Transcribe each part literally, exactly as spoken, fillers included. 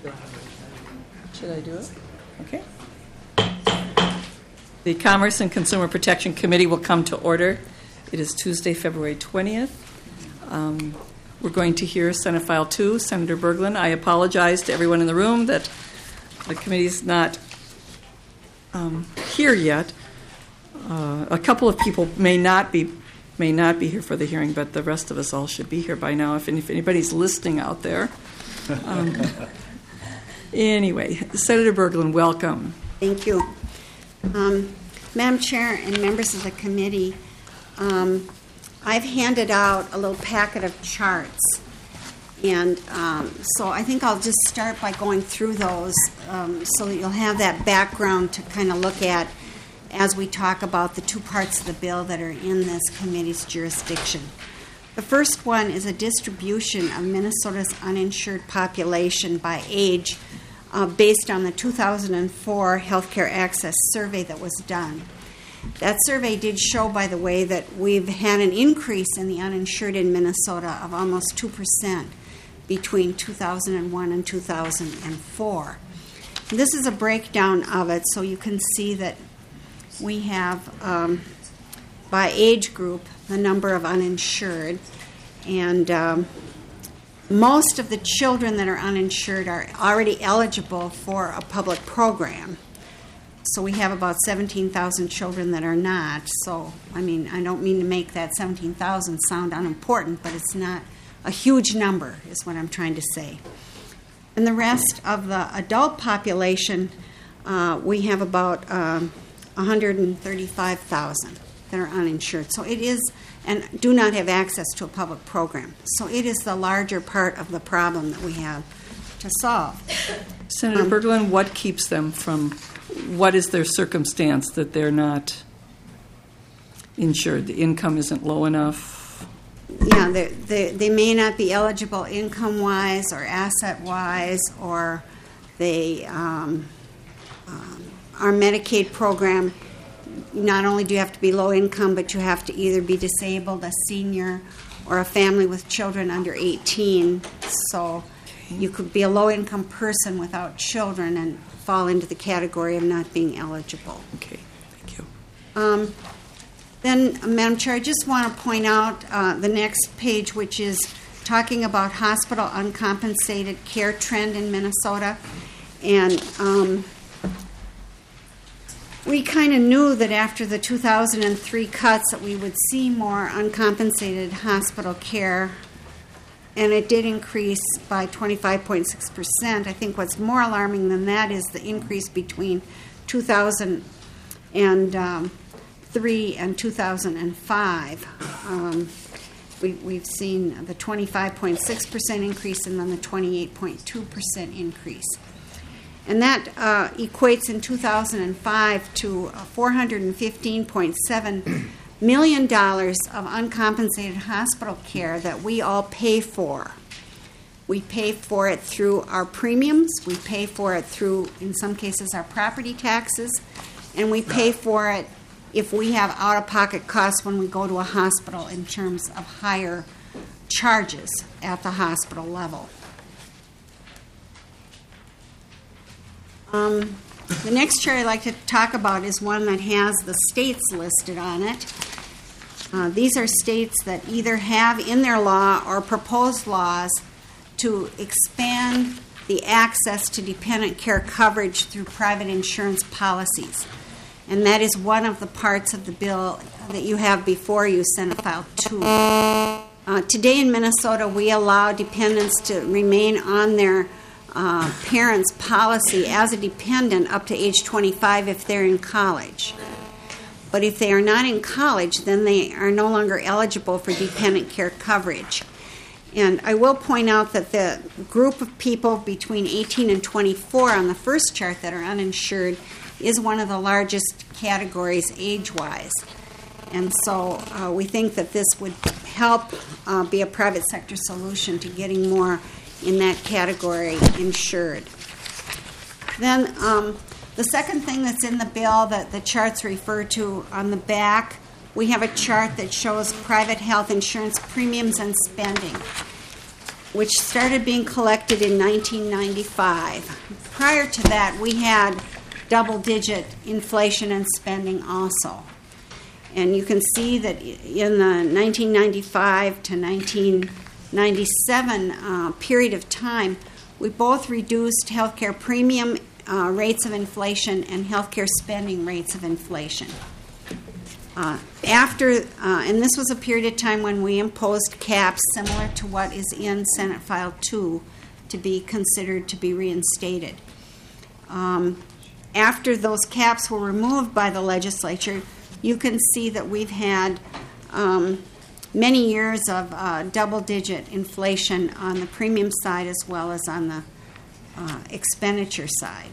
Should I do it? Okay. The Commerce and Consumer Protection Committee will come to order. It is Tuesday, February twentieth. Um, we're going to hear Senate File two, Senator Berglund. I apologize to everyone in the room that the committee's not um, here yet. Uh, a couple of people may not be may not be here for the hearing, but the rest of us all should be here by now. If, if anybody's listening out there. Um, anyway, Senator Berglund, welcome. Thank you. Um, Madam Chair and members of the committee, um, I've handed out a little packet of charts, and um, so I think I'll just start by going through those um, so that you'll have that background to kind of look at as we talk about the two parts of the bill that are in this committee's jurisdiction. The first one is a distribution of Minnesota's uninsured population by age uh, based on the two thousand four Healthcare Access Survey that was done. That survey did show, by the way, that we've had an increase in the uninsured in Minnesota of almost two percent between two thousand one and two thousand four. And this is a breakdown of it, so you can see that we have, um, by age group, the number of uninsured. And um, most of the children that are uninsured are already eligible for a public program. So we have about seventeen thousand children that are not. So, I mean, I don't mean to make that seventeen thousand sound unimportant, but it's not a huge number, is what I'm trying to say. And the rest of the adult population, uh, we have about um, one hundred thirty-five thousand that are uninsured. So it is, and do not have access to a public program. So it is the larger part of the problem that we have to solve. Senator um, Berglund, what keeps them from, what is their circumstance that they're not insured? The income isn't low enough? Yeah, they, they, they may not be eligible income-wise or asset-wise, or they, um, um, our Medicaid program, not only do you have to be low income, but you have to either be disabled, a senior, or a family with children under eighteen. So okay. You could be a low income person without children and fall into the category of not being eligible. Okay, thank you. Um, then, Madam Chair, I just want to point out uh, the next page, which is talking about hospital uncompensated care trend in Minnesota. And um, we kind of knew that after the two thousand three cuts that we would see more uncompensated hospital care, and it did increase by twenty-five point six percent. I think what's more alarming than that is the increase between two thousand three and two thousand five. Um, we, we've seen the twenty-five point six percent increase and then the twenty-eight point two percent increase. And that uh, equates in two thousand five to four hundred fifteen point seven million dollars of uncompensated hospital care that we all pay for. We pay for it through our premiums, we pay for it through, in some cases, our property taxes, and we pay for it if we have out-of-pocket costs when we go to a hospital in terms of higher charges at the hospital level. Um, the next chart I'd like to talk about is one that has the states listed on it. Uh, these are states that either have in their law or proposed laws to expand the access to dependent care coverage through private insurance policies. And that is one of the parts of the bill that you have before you, Senate File two. Uh, today in Minnesota, we allow dependents to remain on their Uh, parents' policy as a dependent up to age twenty-five if they're in college. But if they are not in college, then they are no longer eligible for dependent care coverage. And I will point out that the group of people between eighteen and twenty-four on the first chart that are uninsured is one of the largest categories age-wise. And so uh, we think that this would help uh, be a private sector solution to getting more in that category insured. Then um, the second thing that's in the bill that the charts refer to on the back, we have a chart that shows private health insurance premiums and spending. which started being collected in nineteen ninety-five. Prior to that, we had double-digit inflation and spending also. And you can see that in the nineteen ninety-five to nineteen ninety-seven uh, period of time, we both reduced healthcare premium uh, rates of inflation and healthcare spending rates of inflation. Uh, after, uh, and this was a period of time when we imposed caps similar to what is in Senate File two to be considered to be reinstated. Um, after those caps were removed by the legislature, you can see that we've had um, many years of uh, double-digit inflation on the premium side as well as on the uh, expenditure side.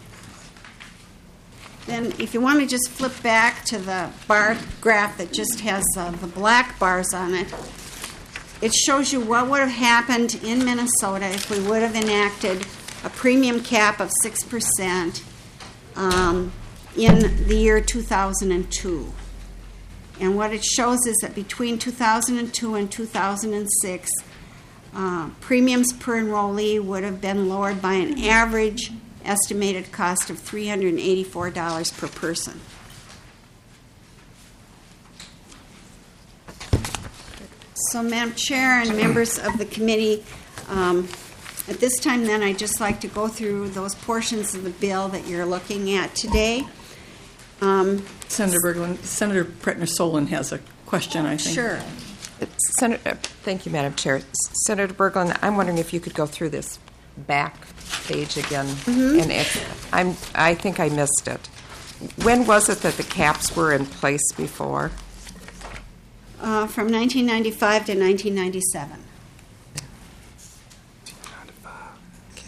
Then if you want to just flip back to the bar graph that just has uh, the black bars on it, it shows you what would have happened in Minnesota if we would have enacted a premium cap of six percent um, in the year two thousand two. And what it shows is that between two thousand two and two thousand six, uh, premiums per enrollee would have been lowered by an average estimated cost of three hundred eighty-four dollars per person. So, Madam Chair and members of the committee, um, at this time then I'd just like to go through those portions of the bill that you're looking at today. Um, Senator Berglund, Senator Pretner-Solon has a question, I think. Sure. Senator, thank you, Madam Chair. Senator Berglund, I'm wondering if you could go through this back page again. Mm-hmm. And if I'm, I think I missed it. When was it that the caps were in place before? Uh, from nineteen ninety-five to nineteen ninety-seven. Okay.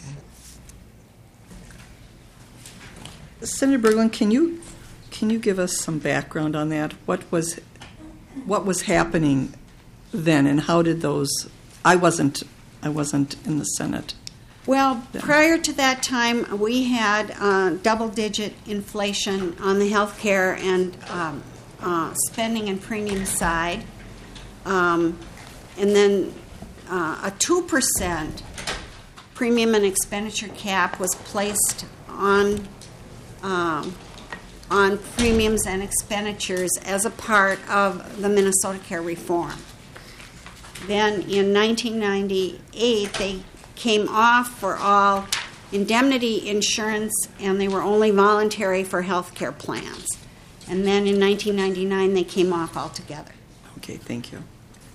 Senator Berglund, can you can you give us some background on that? What was what was happening then, and how did those? I wasn't I wasn't in the Senate. Well, prior to that time, we had uh, double-digit inflation on the health care and um, uh, spending and premium side. Um, and then uh, a two percent premium and expenditure cap was placed on, um, on premiums and expenditures as a part of the Minnesota Care reform. Then in nineteen ninety-eight, they came off for all indemnity insurance, and they were only voluntary for health care plans. And then in nineteen ninety-nine, they came off altogether. Okay, thank you.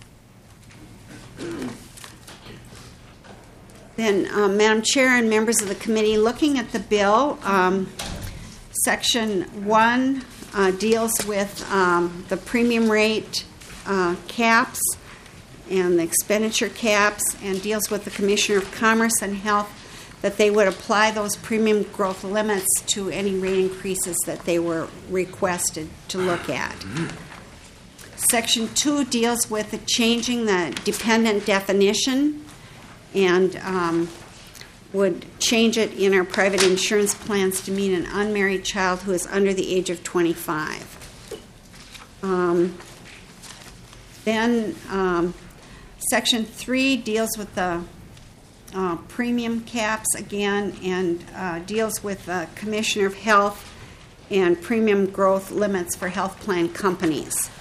Then, uh, Madam Chair and members of the committee, looking at the bill, um, Section one uh, deals with um, the premium rate uh, caps and the expenditure caps, and deals with the Commissioner of Commerce and Health that they would apply those premium growth limits to any rate increases that they were requested to look at. Section two deals with the changing the dependent definition and um, would change it in our private insurance plans to mean an unmarried child who is under the age of twenty-five. Um, then um, Section three deals with the uh, premium caps again, and uh, deals with the Commissioner of Health and premium growth limits for health plan companies.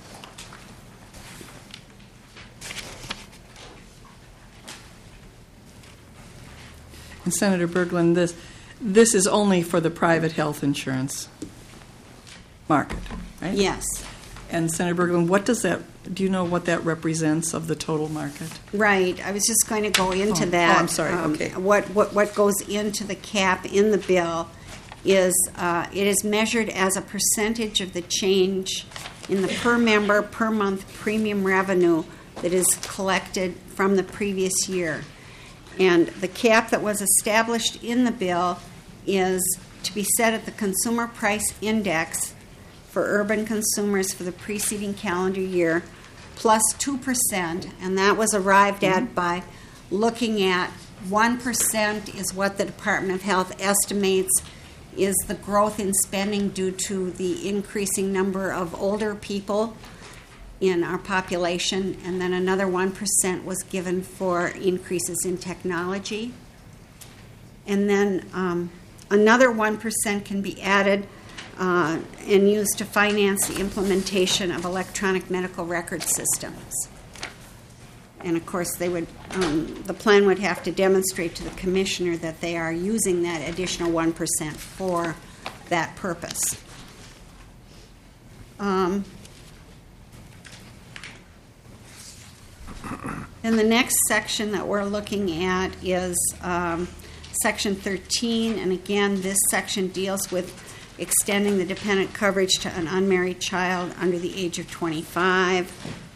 And Senator Berglund, this this is only for the private health insurance market, right? Yes. And Senator Berglund, what does that? Do you know what that represents of the total market? Right. I was just going to go into oh. that. Oh, I'm sorry. Um, okay. What, what what goes into the cap in the bill is uh, it is measured as a percentage of the change in the per member per month premium revenue that is collected from the previous year. And the cap that was established in the bill is to be set at the Consumer Price Index for urban consumers for the preceding calendar year, plus two percent, and that was arrived at mm-hmm. by looking at one percent is what the Department of Health estimates is the growth in spending due to the increasing number of older people in our population, and then another one percent was given for increases in technology. And then um, another one percent can be added uh, and used to finance the implementation of electronic medical record systems. And of course, they would um, the plan would have to demonstrate to the commissioner that they are using that additional one percent for that purpose. Um, and the next section that we're looking at is um, Section thirteen, and again, this section deals with extending the dependent coverage to an unmarried child under the age of twenty-five.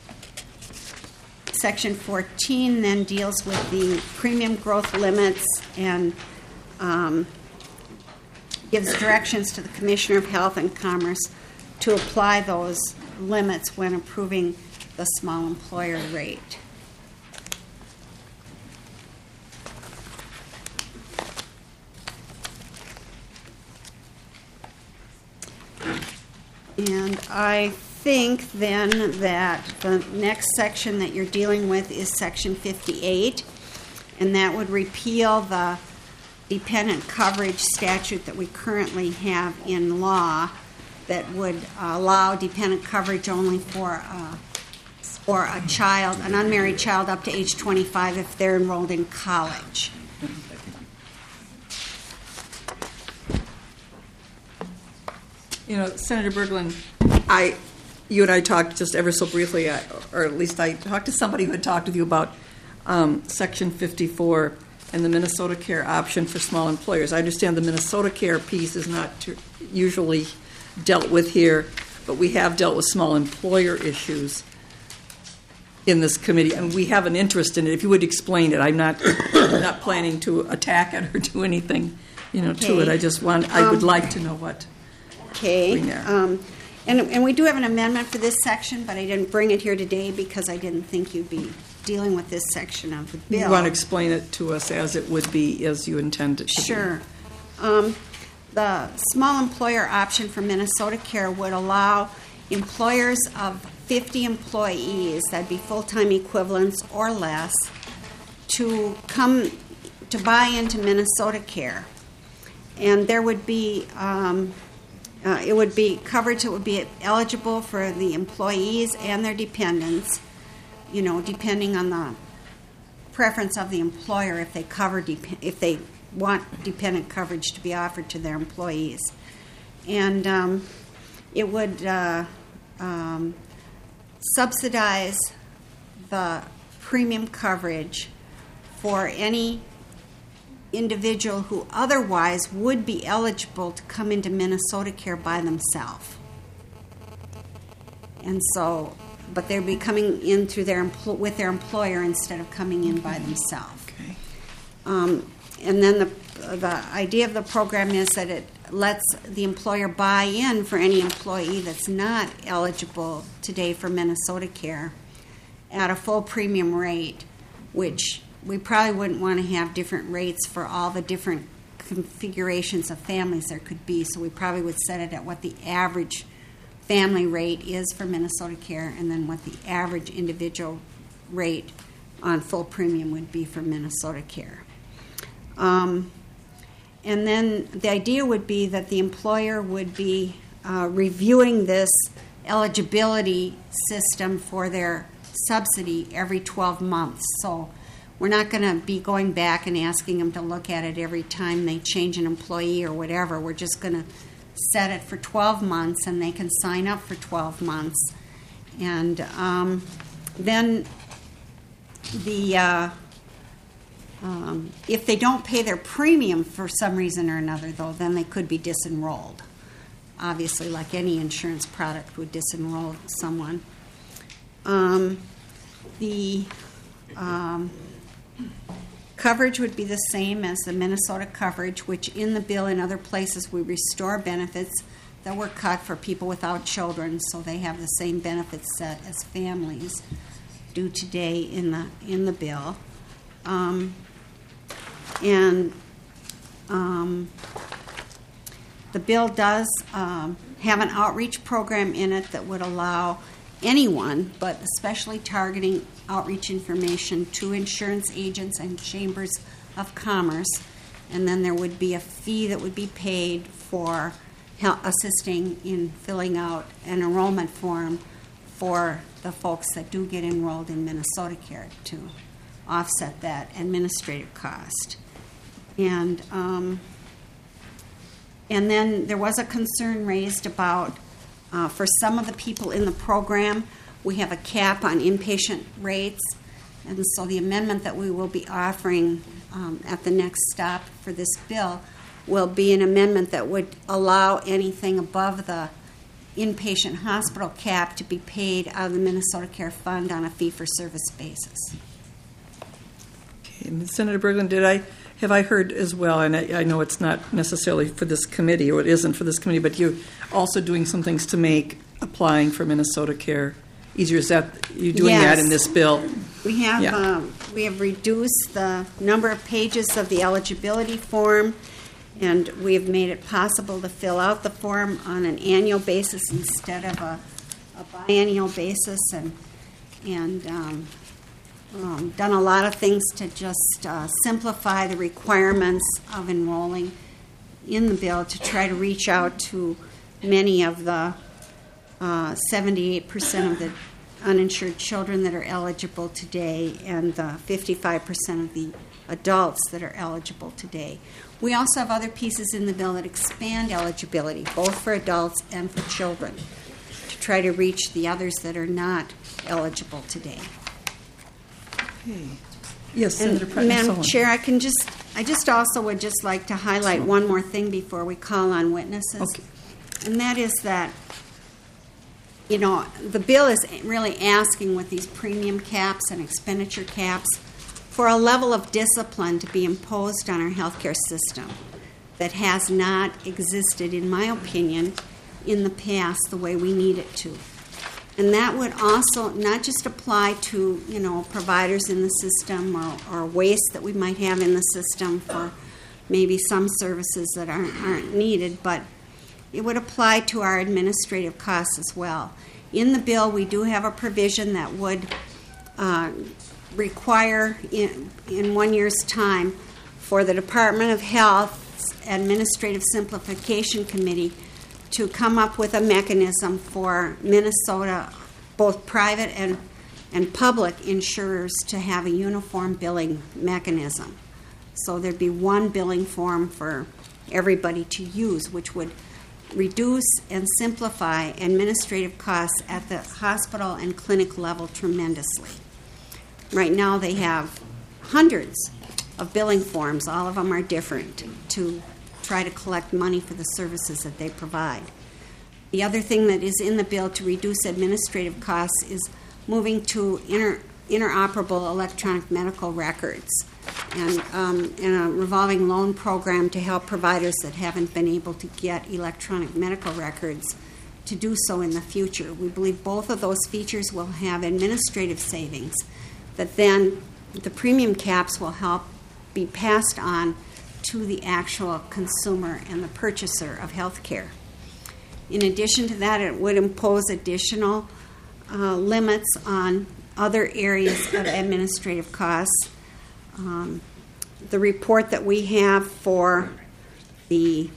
Section fourteen then deals with the premium growth limits and um, gives directions to the Commissioner of Health and Commerce to apply those limits when approving the small employer rate. And I think then that the next section that you're dealing with is Section fifty-eight, and that would repeal the dependent coverage statute that we currently have in law that would allow dependent coverage only for uh, for a child, an unmarried child up to age twenty-five if they're enrolled in college. You know, Senator Berglund, I, you and I talked just ever so briefly, uh, or at least I talked to somebody who had talked with you about um, Section fifty-four and the Minnesota Care option for small employers. I understand the Minnesota Care piece is not too, usually dealt with here, but we have dealt with small employer issues in this committee, and we have an interest in it. If you would explain it, I'm not I'm not planning to attack it or do anything, you know, Okay. to it. I just want, I would Um, like to know what. Okay. Bring there. Um, and, and we do have an amendment for this section, but I didn't bring it here today because I didn't think you'd be dealing with this section of the bill. You want to explain it to us as it would be, as you intend it to be? Sure. Um, the small employer option for Minnesota Care would allow employers of fifty employees, that'd be full-time equivalents or less, to come to buy into Minnesota Care. And there would be, um, uh, it would be coverage that would be eligible for the employees and their dependents, you know, depending on the preference of the employer if they cover, dep- if they want dependent coverage to be offered to their employees. And um, it would uh, um, subsidize the premium coverage for any individual who otherwise would be eligible to come into Minnesota Care by themselves. And so, but they'd be coming in through their empl- with their employer instead of coming in by themselves. Okay. Um, and then the the idea of the program is that it lets the employer buy in for any employee that's not eligible today for Minnesota Care at a full premium rate, which we probably wouldn't want to have different rates for all the different configurations of families there could be, so we probably would set it at what the average family rate is for Minnesota Care and then what the average individual rate on full premium would be for Minnesota Care. Um, and then the idea would be that the employer would be uh, reviewing this eligibility system for their subsidy every twelve months. So we're not going to be going back and asking them to look at it every time they change an employee or whatever. We're just going to set it for twelve months, and they can sign up for twelve months. And um, then the uh, um, if they don't pay their premium for some reason or another, though, then they could be disenrolled. Obviously, like any insurance product would disenroll someone. Um, the um, coverage would be the same as the Minnesota coverage, which in the bill in other places we restore benefits that were cut for people without children, so they have the same benefits set as families do today in the in the bill. Um, and um, the bill does um, have an outreach program in it that would allow anyone, but especially targeting outreach information to insurance agents and chambers of commerce. And then there would be a fee that would be paid for hel- assisting in filling out an enrollment form for the folks that do get enrolled in Minnesota Care to offset that administrative cost. And um, and then there was a concern raised about, uh, for some of the people in the program, we have a cap on inpatient rates. And so the amendment that we will be offering um, at the next stop for this bill will be an amendment that would allow anything above the inpatient hospital cap to be paid out of the Minnesota Care Fund on a fee-for-service basis. Okay, and Senator Berglund, did I have I heard as well, and I, I know it's not necessarily for this committee, or it isn't for this committee, but you're also doing some things to make applying for Minnesota Care easier. Is that you doing Yes. that in this bill? We have Yeah. um, we have reduced the number of pages of the eligibility form, and we have made it possible to fill out the form on an annual basis instead of a, a biennial basis, and and um, um, done a lot of things to just uh, simplify the requirements of enrolling in the bill to try to reach out to many of the uh, seventy-eight percent of the uninsured children that are eligible today and the fifty-five percent of the adults that are eligible today. We also have other pieces in the bill that expand eligibility, both for adults and for children, to try to reach the others that are not eligible today. Okay. Yes, And Senator Pratt. Madam Chair, I can just, I just also would just like to highlight one more thing before we call on witnesses. Okay. And that is that, you know, the bill is really asking with these premium caps and expenditure caps for a level of discipline to be imposed on our healthcare system that has not existed, in my opinion, in the past the way we need it to. And that would also not just apply to, you know, providers in the system or, or waste that we might have in the system for maybe some services that aren't, aren't needed, but it would apply to our administrative costs as well. In the bill, we do have a provision that would uh, require, in, in one year's time, for the Department of Health's Administrative Simplification Committee to come up with a mechanism for Minnesota, both private and, and public insurers, to have a uniform billing mechanism. So there'd be one billing form for everybody to use, which would reduce and simplify administrative costs at the hospital and clinic level tremendously. Right now they have hundreds of billing forms. All of them are different to try to collect money for the services that they provide. The other thing that is in the bill to reduce administrative costs is moving to inter, interoperable electronic medical records and, um, and a revolving loan program to help providers that haven't been able to get electronic medical records to do so in the future. We believe both of those features will have administrative savings that then the premium caps will help be passed on to the actual consumer and the purchaser of health care. In addition to that, it would impose additional uh, limits on other areas of administrative costs. Um, the report that we have for the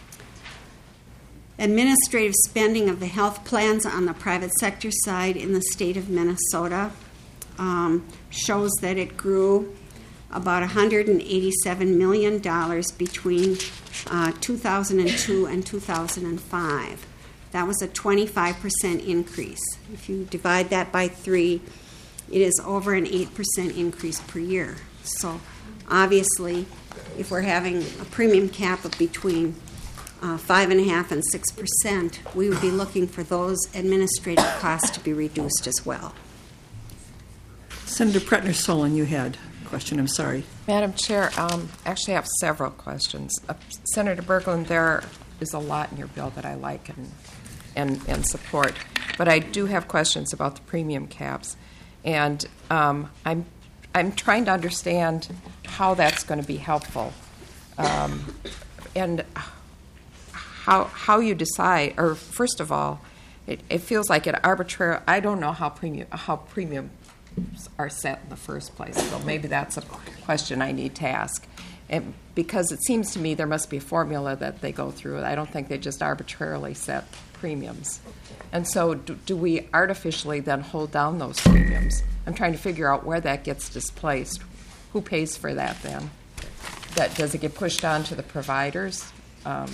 administrative spending of the health plans on the private sector side in the state of Minnesota um, shows that it grew about one hundred eighty-seven million dollars between uh, two thousand two and two thousand five. That was a twenty-five percent increase. If you divide that by three, it is over an eight percent increase per year. So obviously, if we're having a premium cap of between uh, five point five and six percent, we would be looking for those administrative costs to be reduced as well. Senator Pretner-Solon, you had a question. I'm sorry. Madam Chair, um, actually I have several questions. Uh, Senator Berglund, there is a lot in your bill that I like and, and, and support, but I do have questions about the premium caps. And um, I'm, I'm trying to understand how that's going to be helpful um, and how, how you decide, or first of all, it, it feels like it arbitrary. I don't know how premium how premiums are set in the first place, so maybe that's a question I need to ask. And because it seems to me there must be a formula that they go through. I don't think they just arbitrarily set premiums. And so do, do we artificially then hold down those premiums? I'm trying to figure out where that gets displaced. Who pays for that then? That, does it get pushed on to the providers? Um,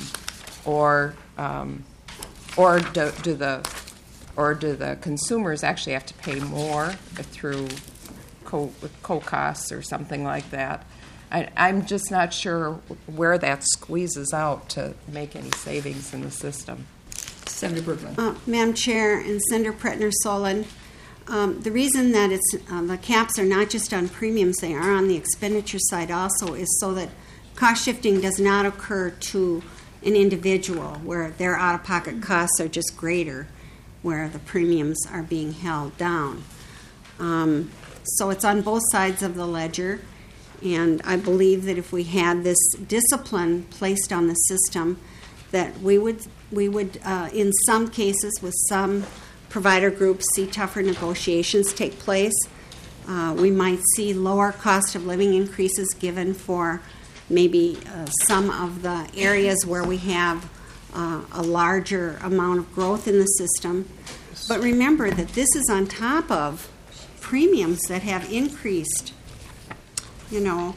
or um, or do, do the or do the consumers actually have to pay more through co, co-costs or something like that? I, I'm just not sure where that squeezes out to make any savings in the system. Senator Berglund. Uh, Madam Chair and Senator Pretner-Solon, um, the reason that it's uh, the caps are not just on premiums, they are on the expenditure side also, is so that cost shifting does not occur to an individual where their out-of-pocket costs are just greater, where the premiums are being held down. Um, so it's on both sides of the ledger, and I believe that if we had this discipline placed on the system, that we would we would uh, in some cases with some provider groups see tougher negotiations take place. Uh, we might see lower cost of living increases given for maybe uh, some of the areas where we have uh, a larger amount of growth in the system. But remember that this is on top of premiums that have increased, you know,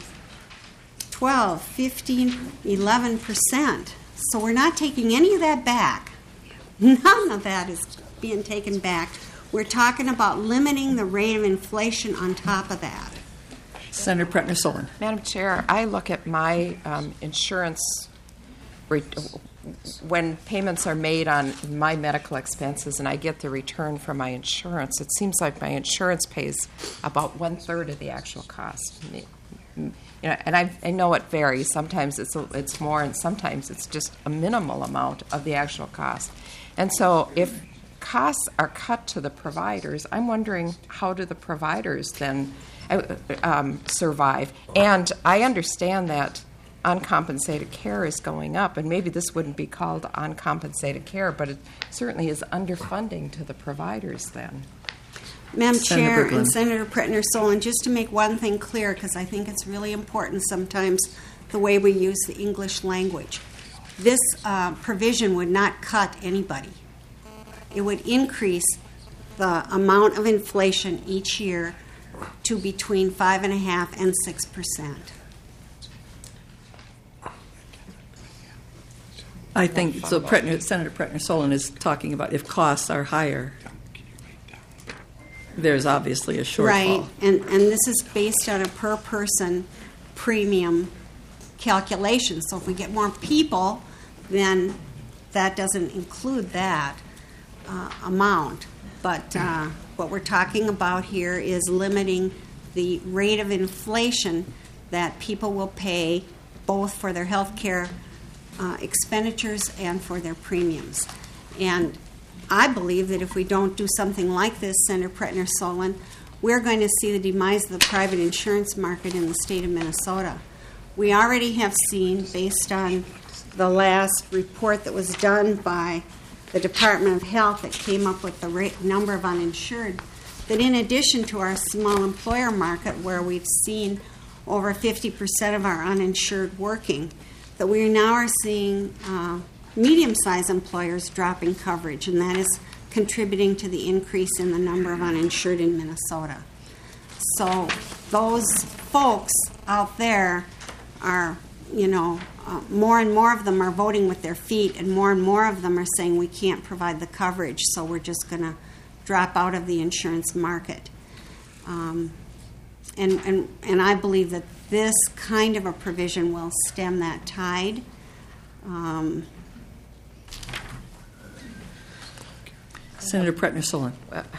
twelve, fifteen, eleven percent. So we're not taking any of that back. None of that is being taken back. We're talking about limiting the rate of inflation on top of that. Senator Pretner-Solon. Madam Chair, I look at my um, insurance re- when payments are made on my medical expenses and I get the return from my insurance. It seems like my insurance pays about one third of the actual cost. You know, and I, I know it varies. Sometimes it's a, it's more, and sometimes it's just a minimal amount of the actual cost. And so, if costs are cut to the providers, I'm wondering how do the providers then um, survive? And I understand that uncompensated care is going up, and maybe this wouldn't be called uncompensated care, but it certainly is underfunding to the providers then. Madam Senator Chair Berglund. and Senator Pretner-Solon, just to make one thing clear, because I think it's really important sometimes the way we use the English language. This uh, provision would not cut anybody. It would increase the amount of inflation each year to between five and a half and six percent. I think so. Pretner, Senator Pretner-Solon is talking about if costs are higher, there's obviously a shortfall. Right, and, and this is based on a per person premium calculation. So if we get more people, then that doesn't include that uh, amount. But uh, what we're talking about here is limiting the rate of inflation that people will pay both for their health care uh, expenditures and for their premiums. And I believe that if we don't do something like this, Senator Pretner-Solon, we're going to see the demise of the private insurance market in the state of Minnesota. We already have seen, based on the last report that was done by the Department of Health that came up with the rate, number of uninsured, that in addition to our small employer market, where we've seen over fifty percent of our uninsured working, that we now are seeing uh, medium-sized employers dropping coverage, and that is contributing to the increase in the number of uninsured in Minnesota. So those folks out there are, you know, uh, more and more of them are voting with their feet, and more and more of them are saying we can't provide the coverage, so we're just going to drop out of the insurance market. Um, and, and, and I believe that this kind of a provision will stem that tide. Um, Senator Pretner-Solon.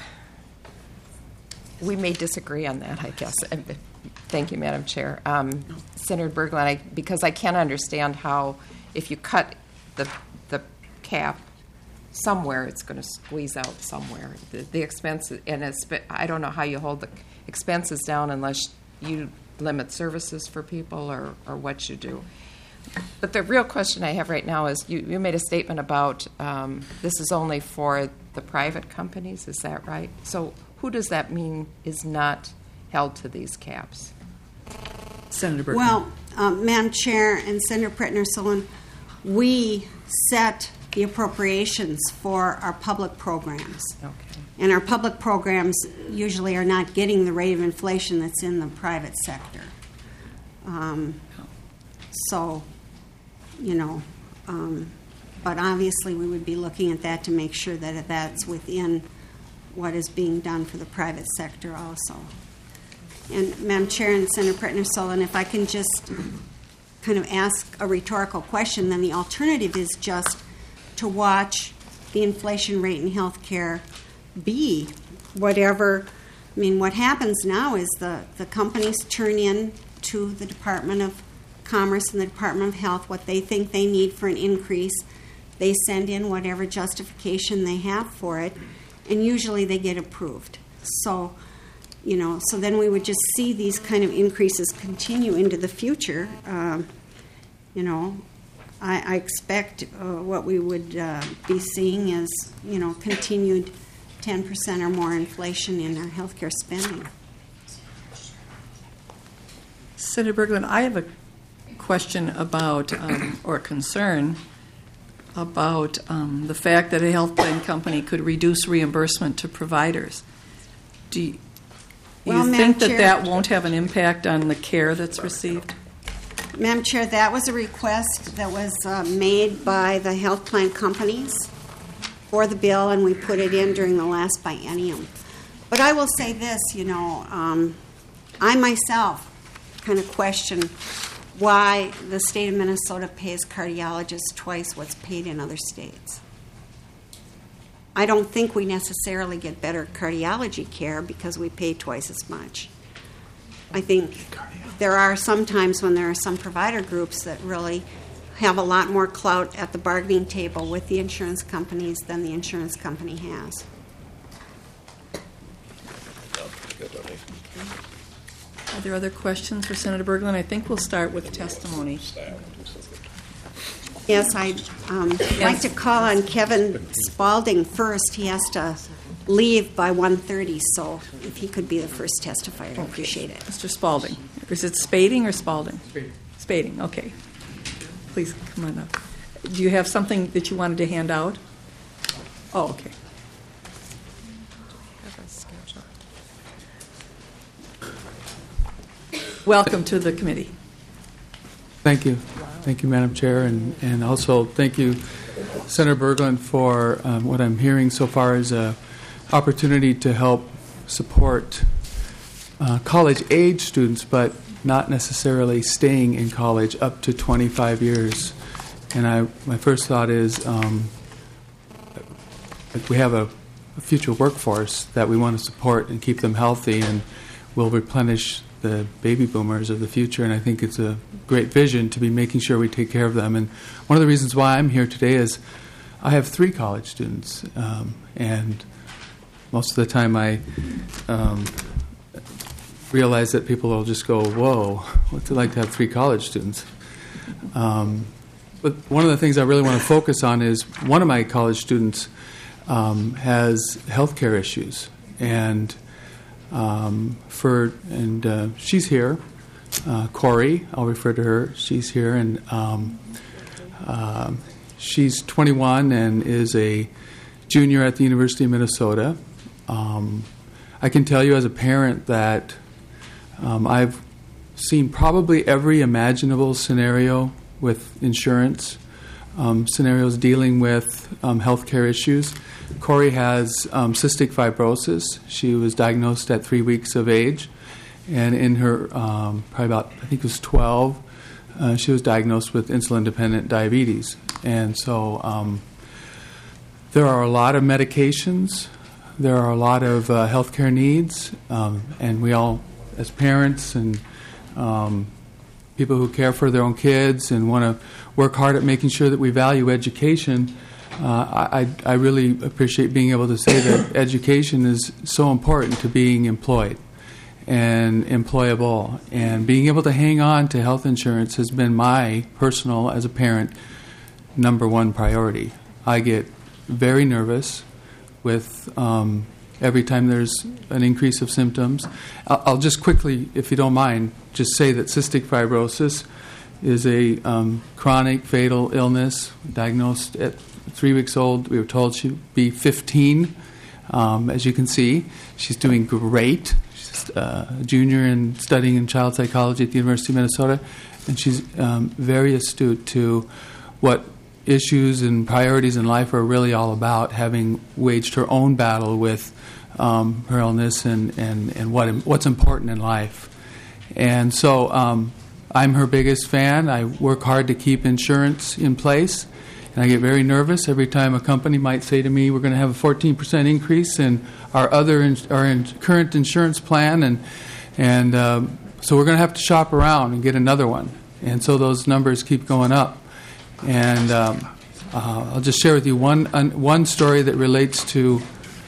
We may disagree on that, I guess. Thank you, Madam Chair. Um, Senator Berglund, I, because I can't understand how if you cut the the cap somewhere, it's going to squeeze out somewhere. The, the expenses, and it's, I don't know how you hold the expenses down unless you limit services for people or, or what you do. But the real question I have right now is you, you made a statement about um, this is only for the private companies, is that right? So who does that mean is not held to these caps? Senator Berkman. Well, um, Madam Chair and Senator Pretner-Solon, we set the appropriations for our public programs. Okay. And our public programs usually are not getting the rate of inflation that's in the private sector. Um, so, you know, um, but obviously we would be looking at that to make sure that that's within what is being done for the private sector also. And Madam Chair and Senator Pretner-Solon, if I can just kind of ask a rhetorical question, then the alternative is just to watch the inflation rate in health care be whatever. I mean, what happens now is the, the companies turn in to the Department of Commerce and the Department of Health what they think they need for an increase. They send in whatever justification they have for it, and usually they get approved. So, you know, so then we would just see these kind of increases continue into the future. Um, you know, I, I expect uh, what we would uh, be seeing is, you know, continued ten percent or more inflation in our healthcare spending. Senator Berglund, I have a question about, um, or a concern about um, the fact that a health plan company could reduce reimbursement to providers. Do you, Well, you Madam think that Chair- that won't have an impact on the care that's received? Madam Chair, that was a request that was uh, made by the health plan companies for the bill, and we put it in during the last biennium. But I will say this, you know, um, I myself kind of question why the state of Minnesota pays cardiologists twice what's paid in other states. I don't think we necessarily get better cardiology care because we pay twice as much. I think there are some times when there are some provider groups that really have a lot more clout at the bargaining table with the insurance companies than the insurance company has. Are there other questions for Senator Berglund? I think we'll start with testimony. Yes, I'd um, like to call on Kevin Spalding first. He has to leave by one thirty, so if he could be the first testifier, I'd appreciate it. Mister Spalding. Is it Spading or Spalding? Spading. Spading, okay. Please come on up. Do you have something that you wanted to hand out? Oh, okay. Welcome to the committee. Thank you. Thank you, Madam Chair, and, and also thank you, Senator Berglund, for um, what I'm hearing so far is a opportunity to help support uh, college-age students, but not necessarily staying in college up to twenty-five years. And I, my first thought is um, we have a, a future workforce that we want to support and keep them healthy, and will replenish the baby boomers of the future, and I think it's a great vision to be making sure we take care of them. And one of the reasons why I'm here today is I have three college students, um, and most of the time I um, realize that people will just go, whoa, what's it like to have three college students? Um, but one of the things I really want to focus on is one of my college students um, has healthcare issues, and Um, for and uh, she's here, uh, Corey. I'll refer to her. She's here, and um, uh, she's twenty-one and is a junior at the University of Minnesota. Um, I can tell you as a parent that um, I've seen probably every imaginable scenario with insurance, um, scenarios dealing with um, healthcare issues. Corey has um, cystic fibrosis. She was diagnosed at three weeks of age, and in her um, probably about I think it was twelve, uh, she was diagnosed with insulin-dependent diabetes. And so um, there are a lot of medications, there are a lot of uh, healthcare needs, um, and we all, as parents and um, people who care for their own kids and want to work hard at making sure that we value education. Uh, I, I really appreciate being able to say that education is so important to being employed and employable. And being able to hang on to health insurance has been my personal, as a parent, number one priority. I get very nervous with um, every time there's an increase of symptoms. I'll, I'll just quickly, if you don't mind, just say that cystic fibrosis is a um, chronic fatal illness diagnosed at three weeks old. We were told she'd be fifteen. Um, as you can see, she's doing great. She's uh, a junior and studying in child psychology at the University of Minnesota, and she's um, very astute to what issues and priorities in life are really all about, having waged her own battle with um, her illness and, and, and what what's important in life. And so um, I'm her biggest fan. I work hard to keep insurance in place. And I get very nervous every time a company might say to me, we're going to have a fourteen percent increase in our other in, our in current insurance plan, and and um, so we're going to have to shop around and get another one. And so those numbers keep going up. And um, uh, I'll just share with you one un, one story that relates to,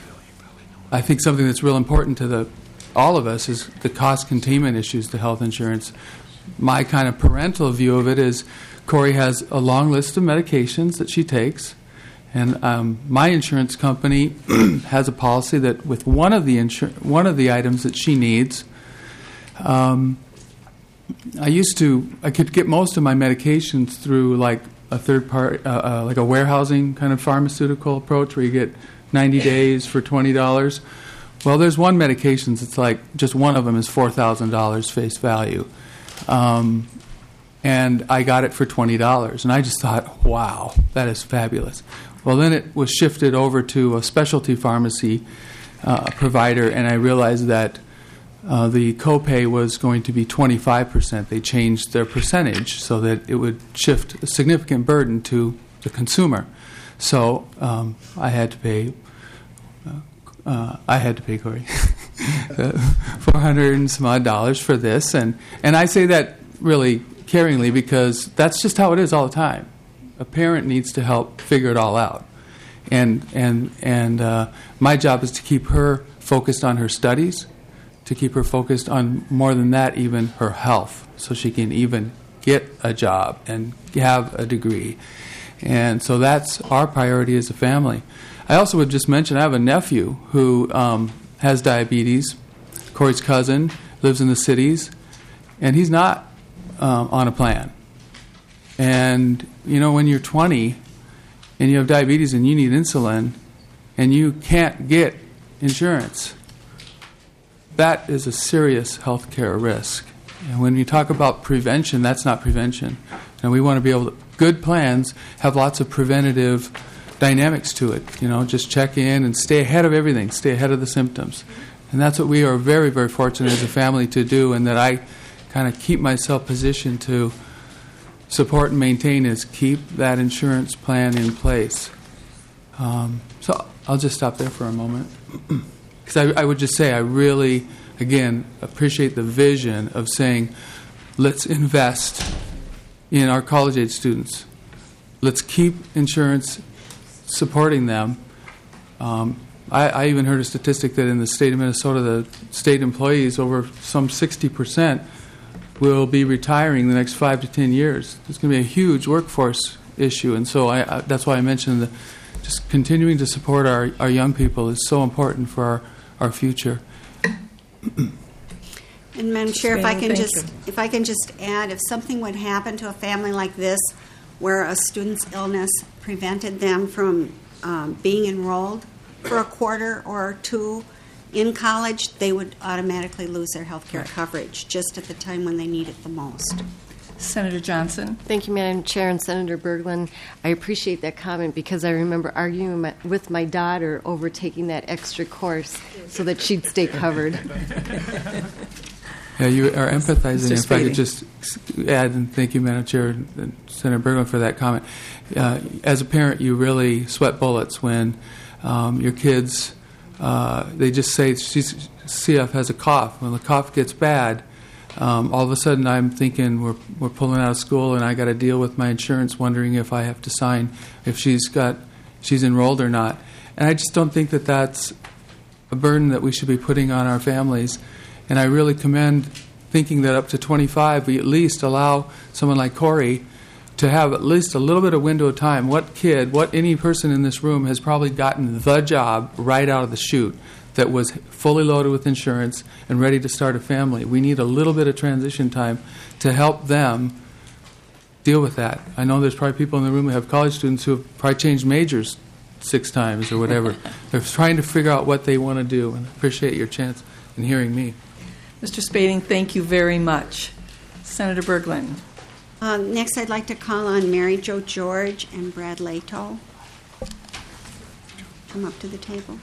I think, something that's real important to the all of us is the cost containment issues to health insurance. My kind of parental view of it is, Corey has a long list of medications that she takes, and um, my insurance company has a policy that with one of the insur- one of the items that she needs, um, I used to I could get most of my medications through like a third part, uh, uh, like a warehousing kind of pharmaceutical approach where you get ninety days for twenty dollars. Well, there's one medication that's like just one of them is four thousand dollars face value. Um, And I got it for twenty dollars. And I just thought, wow, that is fabulous. Well, then it was shifted over to a specialty pharmacy uh, provider, and I realized that uh, the copay was going to be twenty-five percent. They changed their percentage so that it would shift a significant burden to the consumer. So um, I had to pay, uh, uh, I had to pay, Corey, four hundred and some odd dollars for this. And, and I say that really caringly because that's just how it is all the time. A parent needs to help figure it all out, and and and uh, my job is to keep her focused on her studies, to keep her focused on more than that, even her health, so she can even get a job and have a degree. And so that's our priority as a family. I also would just mention I have a nephew who um, has diabetes. Corey's cousin lives in the cities, and he's not Um, on a plan. And, you know, when you're twenty and you have diabetes and you need insulin and you can't get insurance, that is a serious health care risk. And when you talk about prevention, that's not prevention. And we want to be able to, good plans have lots of preventative dynamics to it. You know, just check in and stay ahead of everything, stay ahead of the symptoms. And that's what we are very, very fortunate as a family to do, and that I kind of keep myself positioned to support and maintain is keep that insurance plan in place. Um, so I'll just stop there for a moment. Because I, I would just say I really, again, appreciate the vision of saying, let's invest in our college-age students. Let's keep insurance supporting them. Um, I, I even heard a statistic that in the state of Minnesota, the state employees, over some sixty percent, will be retiring the next five to ten years. It's going to be a huge workforce issue, and so I, I, that's why I mentioned that just continuing to support our, our young people is so important for our, our future. And Madam Chair, if I can Thank just you. if I can just add, if something would happen to a family like this, where a student's illness prevented them from um, being enrolled for a quarter or two in college, they would automatically lose their health care Right. coverage just at the time when they need it the most. Senator Johnson. Thank you, Madam Chair, and Senator Berglund. I appreciate that comment because I remember arguing my, with my daughter over taking that extra course so that she'd stay covered. Yeah, you are empathizing. Mister If I could Spady. just add, and thank you, Madam Chair, and Senator Berglund, for that comment. Uh, as a parent, you really sweat bullets when um, your kids, uh, they just say, she's, C F has a cough. When the cough gets bad, um, all of a sudden I'm thinking we're we're pulling out of school and I got to deal with my insurance, wondering if I have to sign, if she's got, she's enrolled or not. And I just don't think that that's a burden that we should be putting on our families. And I really commend thinking that up to twenty-five, we at least allow someone like Corey to have at least a little bit of window of time. What kid, what any person in this room has probably gotten the job right out of the chute that was fully loaded with insurance and ready to start a family? We need a little bit of transition time to help them deal with that. I know there's probably people in the room who have college students who have probably changed majors six times or whatever. They're trying to figure out what they want to do, and I appreciate your chance in hearing me. Mister Spading, thank you very much. Senator Berglund. Uh, next, I'd like to call on Mary Jo George and Brad Leto. Come up to the table.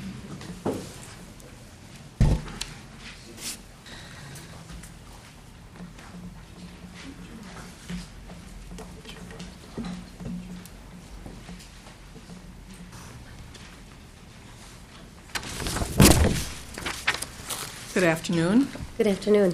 Good afternoon. Good afternoon.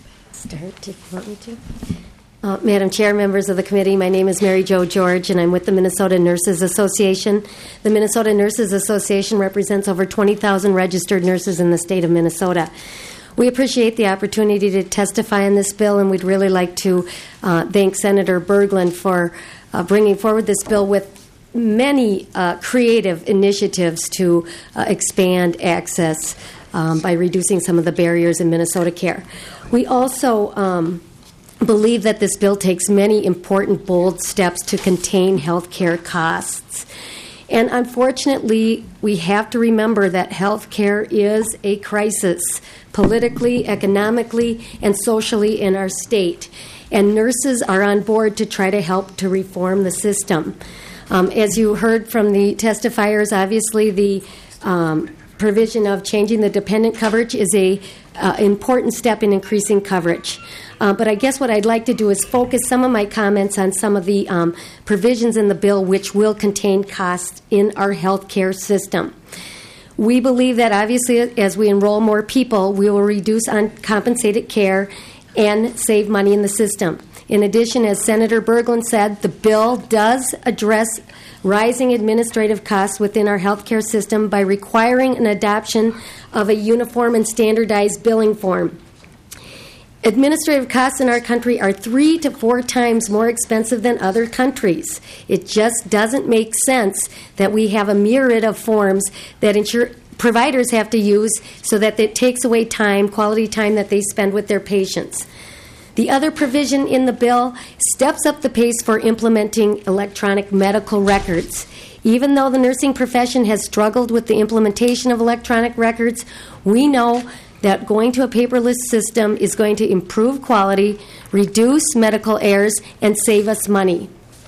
Start if you want me to. Uh, Madam Chair, members of the committee, my name is Mary Jo George, and I'm with the Minnesota Nurses Association. The Minnesota Nurses Association represents over twenty thousand registered nurses in the state of Minnesota. We appreciate the opportunity to testify on this bill, and we'd really like to uh, thank Senator Berglund for uh, bringing forward this bill with many uh, creative initiatives to uh, expand access um, by reducing some of the barriers in Minnesota care. We also um, believe that this bill takes many important, bold steps to contain health care costs. And unfortunately, we have to remember that health care is a crisis, politically, economically, and socially in our state. And nurses are on board to try to help to reform the system. Um, as you heard from the testifiers, obviously the um, provision of changing the dependent coverage is a uh, important step in increasing coverage. Uh, but I guess what I'd like to do is focus some of my comments on some of the um, provisions in the bill which will contain costs in our health care system. We believe that obviously as we enroll more people, we will reduce uncompensated care and save money in the system. In addition, as Senator Berglund said, the bill does address rising administrative costs within our healthcare system by requiring an adoption of a uniform and standardized billing form. Administrative costs in our country are three to four times more expensive than other countries. It just doesn't make sense that we have a myriad of forms that insure providers have to use so that it takes away time, quality time that they spend with their patients. The other provision in the bill steps up the pace for implementing electronic medical records. Even though the nursing profession has struggled with the implementation of electronic records, we know that going to a paperless system is going to improve quality, reduce medical errors, and save us money.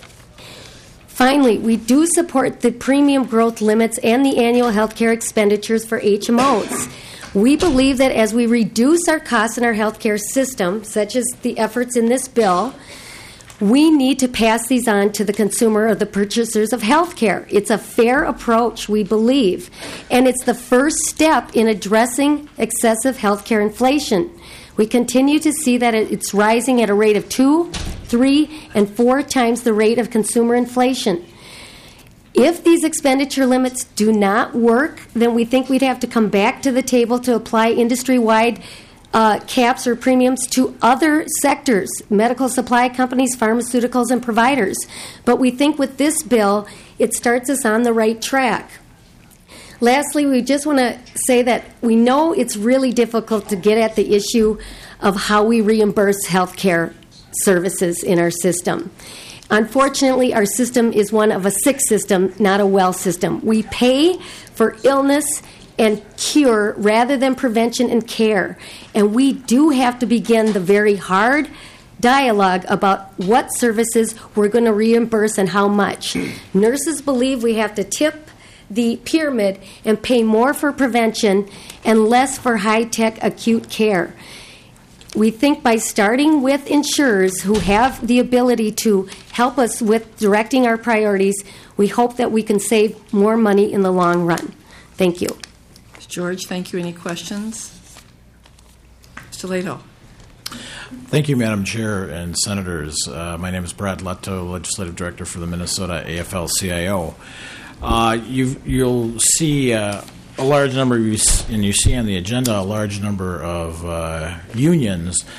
Finally, we do support the premium growth limits and the annual health care expenditures for H M Os. We believe that as we reduce our costs in our healthcare system, such as the efforts in this bill, we need to pass these on to the consumer or the purchasers of health care. It's a fair approach, we believe, and it's the first step in addressing excessive health care inflation. We continue to see that it's rising at a rate of two, three, and four times the rate of consumer inflation. If these expenditure limits do not work, then we think we'd have to come back to the table to apply industry-wide uh, caps or premiums to other sectors, medical supply companies, pharmaceuticals, and providers. But we think with this bill, it starts us on the right track. Lastly, we just want to say that we know it's really difficult to get at the issue of how we reimburse health care services in our system. Unfortunately, our system is one of a sick system, not a well system. We pay for illness and cure rather than prevention and care. And we do have to begin the very hard dialogue about what services we're going to reimburse and how much. Nurses believe we have to tip the pyramid and pay more for prevention and less for high-tech acute care. We think by starting with insurers who have the ability to help us with directing our priorities, we hope that we can save more money in the long run. Thank you. Miz George, thank you. Any questions? Mister Leto. Thank you, Madam Chair and Senators. Uh, my name is Brad Leto, Legislative Director for the Minnesota A F L C I O. Uh, you, you'll see uh, a large number, and you see on the agenda a large number of uh, unions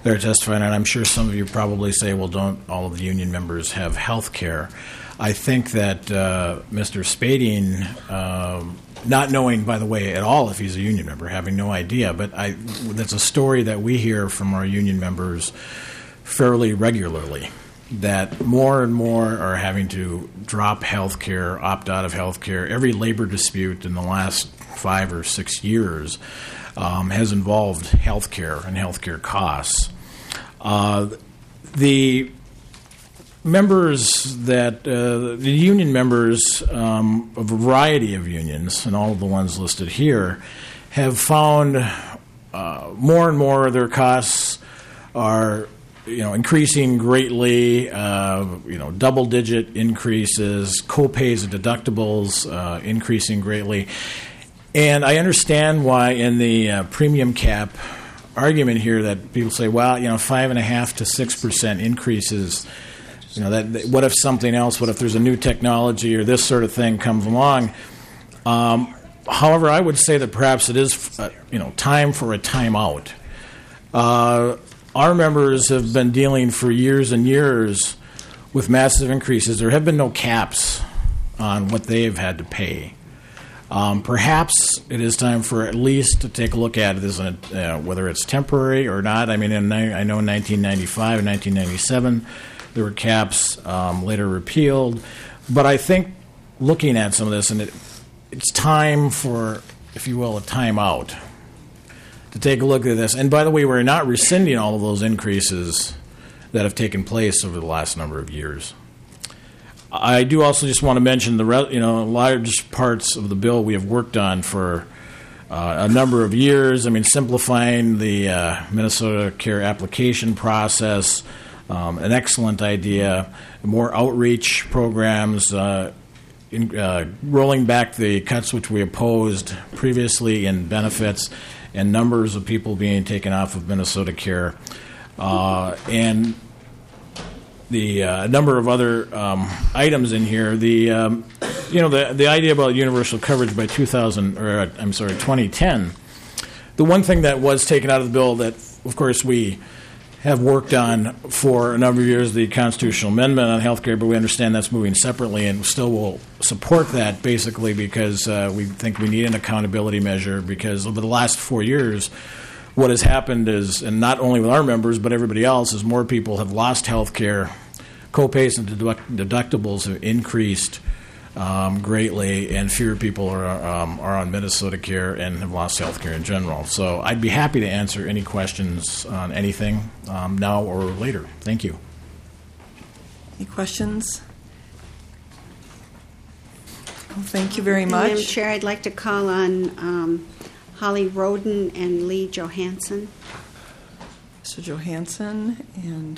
that are testifying, and I'm sure some of you probably say, well, don't all of the union members have health care? I think that uh, Mister Spading, um, not knowing, by the way, at all if he's a union member, having no idea, but I, that's a story that we hear from our union members fairly regularly, that more and more are having to drop health care, opt out of health care. Every labor dispute in the last five or six years um, has involved health care and health care costs. Uh, the members that, uh, the union members, um, a variety of unions, and all of the ones listed here, have found uh, more and more of their costs are you know, increasing greatly, uh, you know, double-digit increases, co-pays and deductibles uh, increasing greatly. And I understand why in the uh, premium cap argument here that people say, well, you know, five and a half to six percent increases, you know, that what if something else, what if there's a new technology or this sort of thing comes along? Um, however, I would say that perhaps it is, uh, you know, time for a timeout. Uh, Our members have been dealing for years and years with massive increases. There have been no caps on what they have had to pay. Um, perhaps it is time for at least to take a look at it, as a, uh, whether it's temporary or not. I mean, in, I know in nineteen ninety-five and nineteen ninety-seven there were caps, um, later repealed. But I think looking at some of this, and it, it's time for, if you will, a timeout to take a look at this. And by the way, we're not rescinding all of those increases that have taken place over the last number of years. I do also just want to mention the re- you know large parts of the bill we have worked on for uh, a number of years. I mean, simplifying the uh, Minnesota Care application process, um, an excellent idea. More outreach programs, uh, in, uh, rolling back the cuts which we opposed previously in benefits, and numbers of people being taken off of Minnesota Care, uh, and the uh, number of other um, items in here. The um, you know the the idea about universal coverage by two thousand, or uh, I'm sorry, twenty ten. The one thing that was taken out of the bill that, of course, we have worked on for a number of years, the constitutional amendment on health care, but we understand that's moving separately and still will support that basically because uh, we think we need an accountability measure, because over the last four years what has happened is, and not only with our members but everybody else, is more people have lost health care. Co-pays and deductibles have increased um, greatly, and fewer people are um, are on Minnesota Care and have lost health care in general. So I'd be happy to answer any questions on anything um, now or later. Thank you. Any questions? Well, thank you very And much. Madam Chair, I'd like to call on um, Holly Roden and Lee Johansson. Mister Johansson and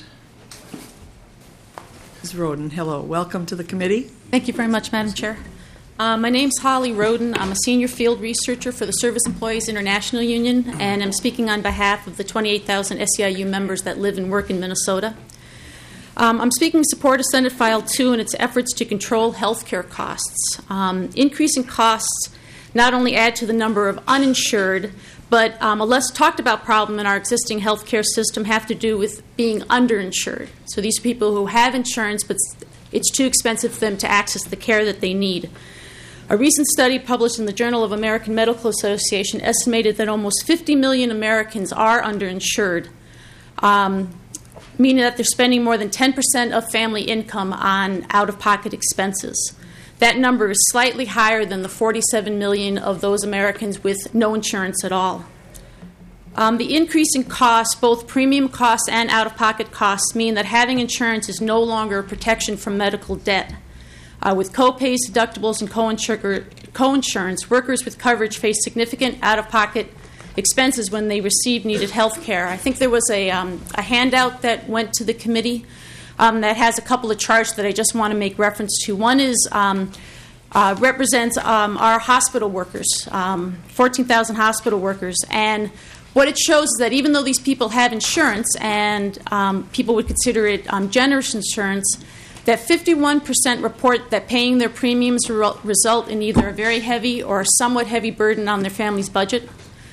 Miz Roden, hello. Welcome to the committee. Thank you very much, Madam Chair. Uh, my name's Holly Roden. I'm a senior field researcher for the Service Employees International Union, and I'm speaking on behalf of the twenty-eight thousand S E I U members that live and work in Minnesota. Um, I'm speaking in support of Senate File two and its efforts to control health care costs. Um, increasing costs not only add to the number of uninsured, but um, a less talked about problem in our existing health care system have to do with being underinsured. So these are people who have insurance, but it's too expensive for them to access the care that they need. A recent study published in the Journal of American Medical Association estimated that almost fifty million Americans are underinsured, um, meaning that they're spending more than ten percent of family income on out-of-pocket expenses. That number is slightly higher than the forty-seven million of those Americans with no insurance at all. Um, the increase in costs, both premium costs and out-of-pocket costs, mean that having insurance is no longer a protection from medical debt. Uh, with co-pays, deductibles, and co-insur- co-insurance, workers with coverage face significant out-of-pocket expenses when they receive needed health care. I think there was a, um, a handout that went to the committee um, that has a couple of charts that I just want to make reference to. One is um, uh, represents um, our hospital workers, um, fourteen thousand hospital workers, and what it shows is that even though these people have insurance, and um, people would consider it um, generous insurance, that fifty-one percent report that paying their premiums re- result in either a very heavy or a somewhat heavy burden on their family's budget.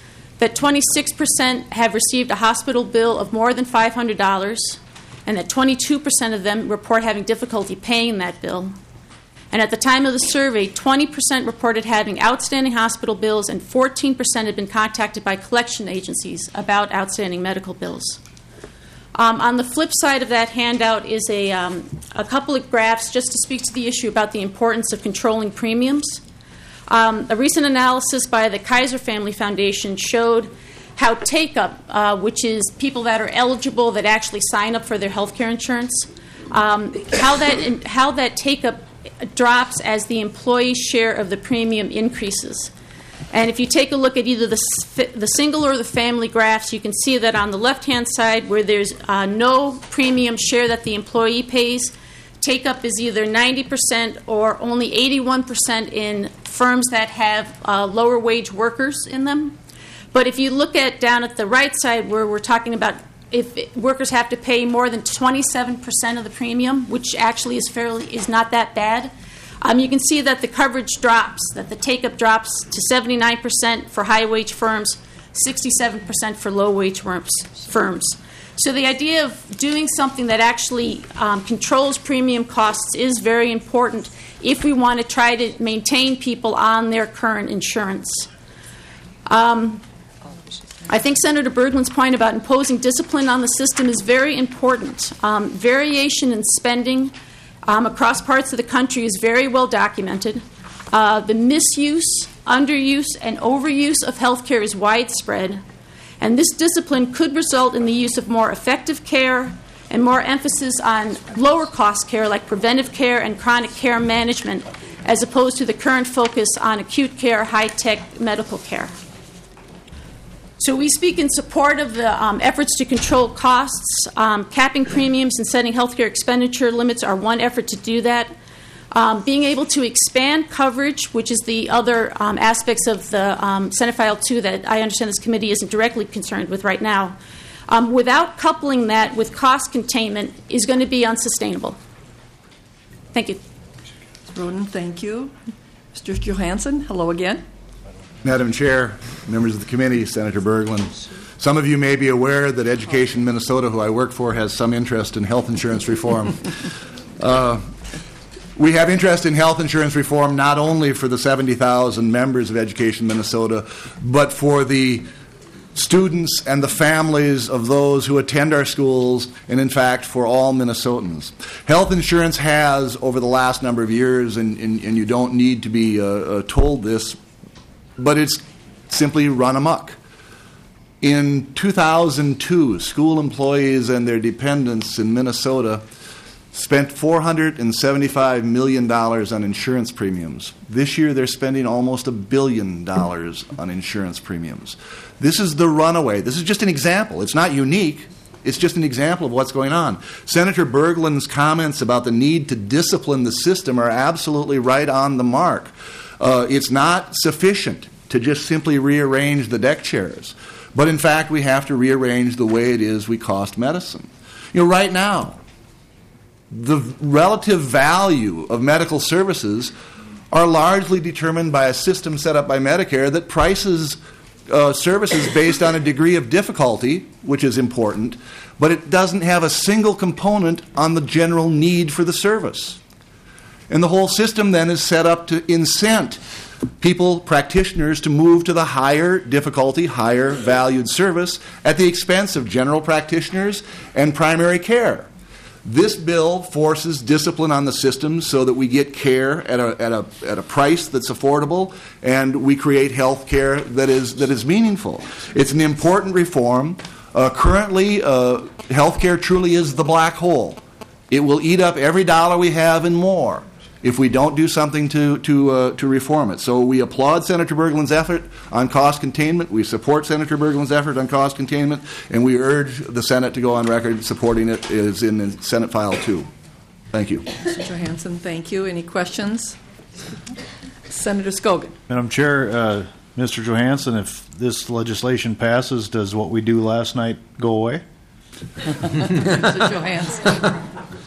that twenty-six percent have received a hospital bill of more than five hundred dollars, and that twenty-two percent of them report having difficulty paying that bill. And at the time of the survey, twenty percent reported having outstanding hospital bills, and fourteen percent had been contacted by collection agencies about outstanding medical bills. Um, on the flip side of that handout is a, um, a couple of graphs just to speak to the issue about the importance of controlling premiums. Um, a recent analysis by the Kaiser Family Foundation showed how take-up, uh, which is people that are eligible that actually sign up for their health care insurance, um, how that how that take-up drops as the employee's share of the premium increases. And if you take a look at either the, the single or the family graphs, you can see that on the left-hand side, where there's uh, no premium share that the employee pays, take-up is either ninety percent or only eighty-one percent in firms that have uh, lower wage workers in them. But if you look at down at the right side, where we're talking about if workers have to pay more than twenty-seven percent of the premium, which actually is fairly is not that bad, um, you can see that the coverage drops, that the take-up drops to seventy-nine percent for high-wage firms, sixty-seven percent for low-wage firms. So the idea of doing something that actually um, controls premium costs is very important if we want to try to maintain people on their current insurance. Um, I think Senator Berglund's point about imposing discipline on the system is very important. Um, variation in spending um, across parts of the country is very well documented. Uh, the misuse, underuse, and overuse of health care is widespread, and this discipline could result in the use of more effective care and more emphasis on lower-cost care like preventive care and chronic care management, as opposed to the current focus on acute care, high-tech medical care. So we speak in support of the um, efforts to control costs. Um, capping premiums and setting healthcare expenditure limits are one effort to do that. Um, being able to expand coverage, which is the other um, aspects of the um, Senate File two that I understand this committee isn't directly concerned with right now, um, without coupling that with cost containment is going to be unsustainable. Thank you. Miz Roden, thank you. Mister Johansson, hello again. Madam Chair, members of the committee, Senator Berglund, some of you may be aware that Education Minnesota, who I work for, has some interest in health insurance reform. uh, we have interest in health insurance reform not only for the seventy thousand members of Education Minnesota, but for the students and the families of those who attend our schools, and in fact for all Minnesotans. Health insurance has, over the last number of years, and, and, and you don't need to be uh, uh, told this, but it's simply run amok. In two thousand two, school employees and their dependents in Minnesota spent four hundred seventy-five million dollars on insurance premiums. This year they're spending almost a billion dollars on insurance premiums. This is the runaway. This is just an example. It's not unique. It's just an example of what's going on. Senator Berglund's comments about the need to discipline the system are absolutely right on the mark. Uh, it's not sufficient to just simply rearrange the deck chairs. But in fact, we have to rearrange the way it is we cost medicine. You know, right now, the relative value of medical services are largely determined by a system set up by Medicare that prices uh, services based on a degree of difficulty, which is important, but it doesn't have a single component on the general need for the service. And the whole system then is set up to incent people, practitioners, to move to the higher difficulty, higher valued service at the expense of general practitioners and primary care. This bill forces discipline on the system so that we get care at a, at a, at a price that's affordable, and we create health care that is, that is meaningful. It's an important reform. Uh, currently, uh, health care truly is the black hole. It will eat up every dollar we have and more if we don't do something to to uh, to reform it. So we applaud Senator Berglund's effort on cost containment. We support Senator Berglund's effort on cost containment, and we urge the Senate to go on record supporting it as in Senate File two. Thank you. Mister Johansson, thank you. Any questions? Senator Skogan. Madam Chair, uh, Mister Johansson, if this legislation passes, does what we do last night go away? Mister Johansson.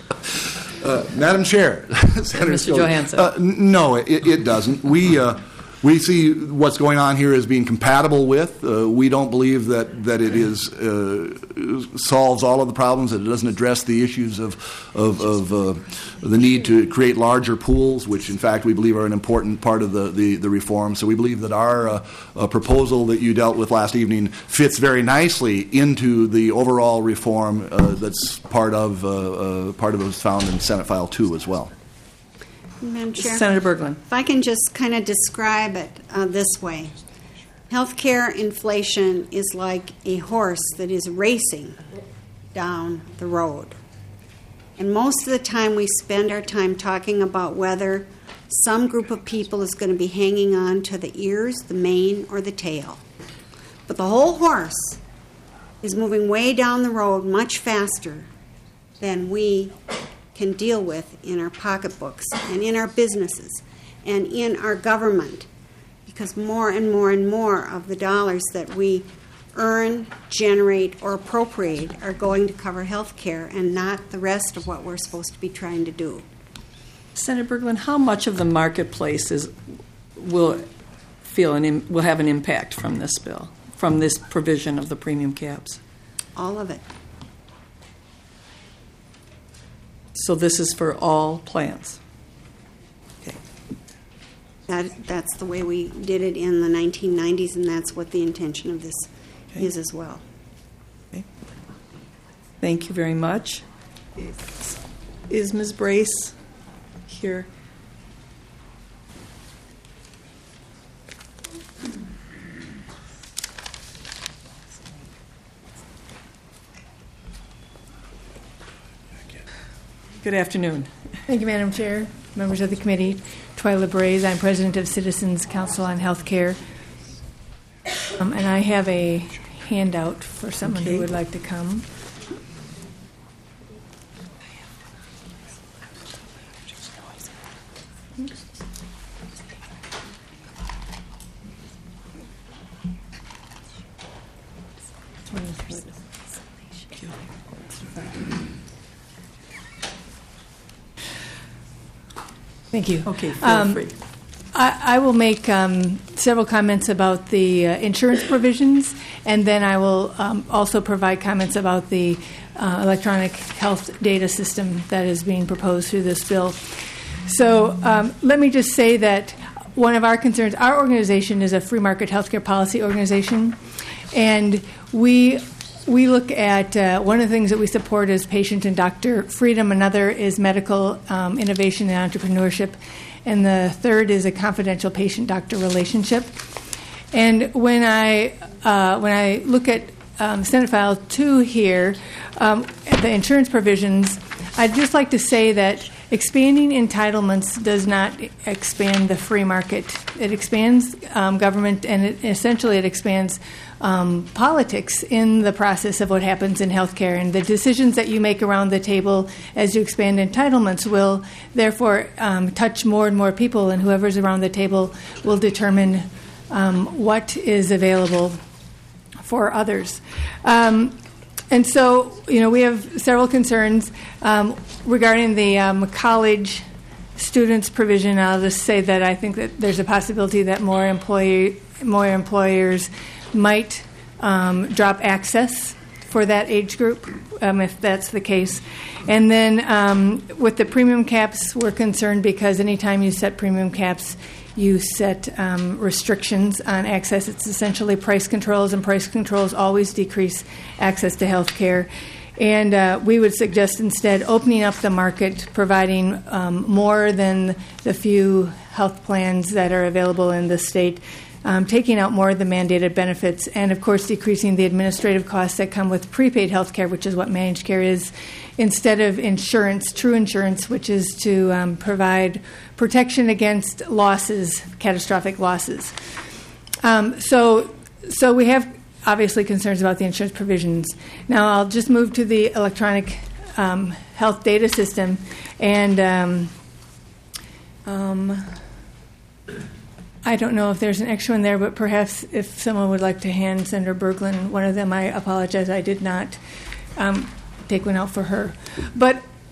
Uh, Madam Chair, Senator Mister Skogan, Johansson. Uh, n- no, it, it doesn't. We uh, we see what's going on here as being compatible with. Uh, we don't believe that, that it is uh, solves all of the problems, that it doesn't address the issues of, of, of uh, the need to create larger pools, which in fact we believe are an important part of the, the, the reform. So we believe that our uh, uh, proposal that you dealt with last evening fits very nicely into the overall reform uh, that's part of, uh, uh, part of those found in Senate File two as well. Madam Chair, Senator Berglund. if I can just kind of describe it uh, this way. Healthcare inflation is like a horse that is racing down the road. And most of the time we spend our time talking about whether some group of people is going to be hanging on to the ears, the mane, or the tail. But the whole horse is moving way down the road much faster than we can deal with in our pocketbooks and in our businesses and in our government, because more and more and more of the dollars that we earn, generate, or appropriate are going to cover health care and not the rest of what we're supposed to be trying to do. Senator Berglund, how much of the marketplace is, will feel an will have an impact from this bill, from this provision of the premium caps? All of it. So this is for all plans. Okay. That, that's the way we did it in the nineteen nineties, and that's what the intention of this Okay. is as well. Okay. Thank you very much. Is, is Miz Brace here? Good afternoon. Thank you, Madam Chair, members of the committee. Twyla Braze, I'm president of Citizens Council on Health Care. Um, and I have a handout for someone Okay. who would like to come. Thank you. Okay, feel Um, free. I, I will make um, several comments about the uh, insurance provisions, and then I will um, also provide comments about the uh, electronic health data system that is being proposed through this bill. So um, let me just say that one of our concerns, our organization is a free market healthcare policy organization, and we we look at uh, one of the things that we support is patient and doctor freedom. Another is medical um, innovation and entrepreneurship. And the third is a confidential patient-doctor relationship. And when I uh, when I look at um, Senate File two here, um, the insurance provisions, I'd just like to say that expanding entitlements does not expand the free market. It expands um, government, and it, essentially it expands um, politics in the process of what happens in healthcare. And the decisions that you make around the table as you expand entitlements will therefore um, touch more and more people, and whoever's around the table will determine um, what is available for others. Um, And so, you know, we have several concerns um, regarding the um, college students provision. I'll just say that I think that there's a possibility that more employee, more employers might um, drop access for that age group, um, if that's the case. And then um, with the premium caps, we're concerned because anytime you set premium caps, you set um, restrictions on access. It's essentially price controls, and price controls always decrease access to health care. And uh, we would suggest instead opening up the market, providing um, more than the few health plans that are available in the state, um, taking out more of the mandated benefits, and of course decreasing the administrative costs that come with prepaid health care, which is what managed care is, instead of insurance, true insurance, which is to um, provide protection against losses, catastrophic losses. Um, so, so we have obviously concerns about the insurance provisions. Now I'll just move to the electronic um, health data system, and um, um, I don't know if there's an extra one there, but perhaps if someone would like to hand Senator Berglund one of them, I apologize, I did not um, take one out for her. But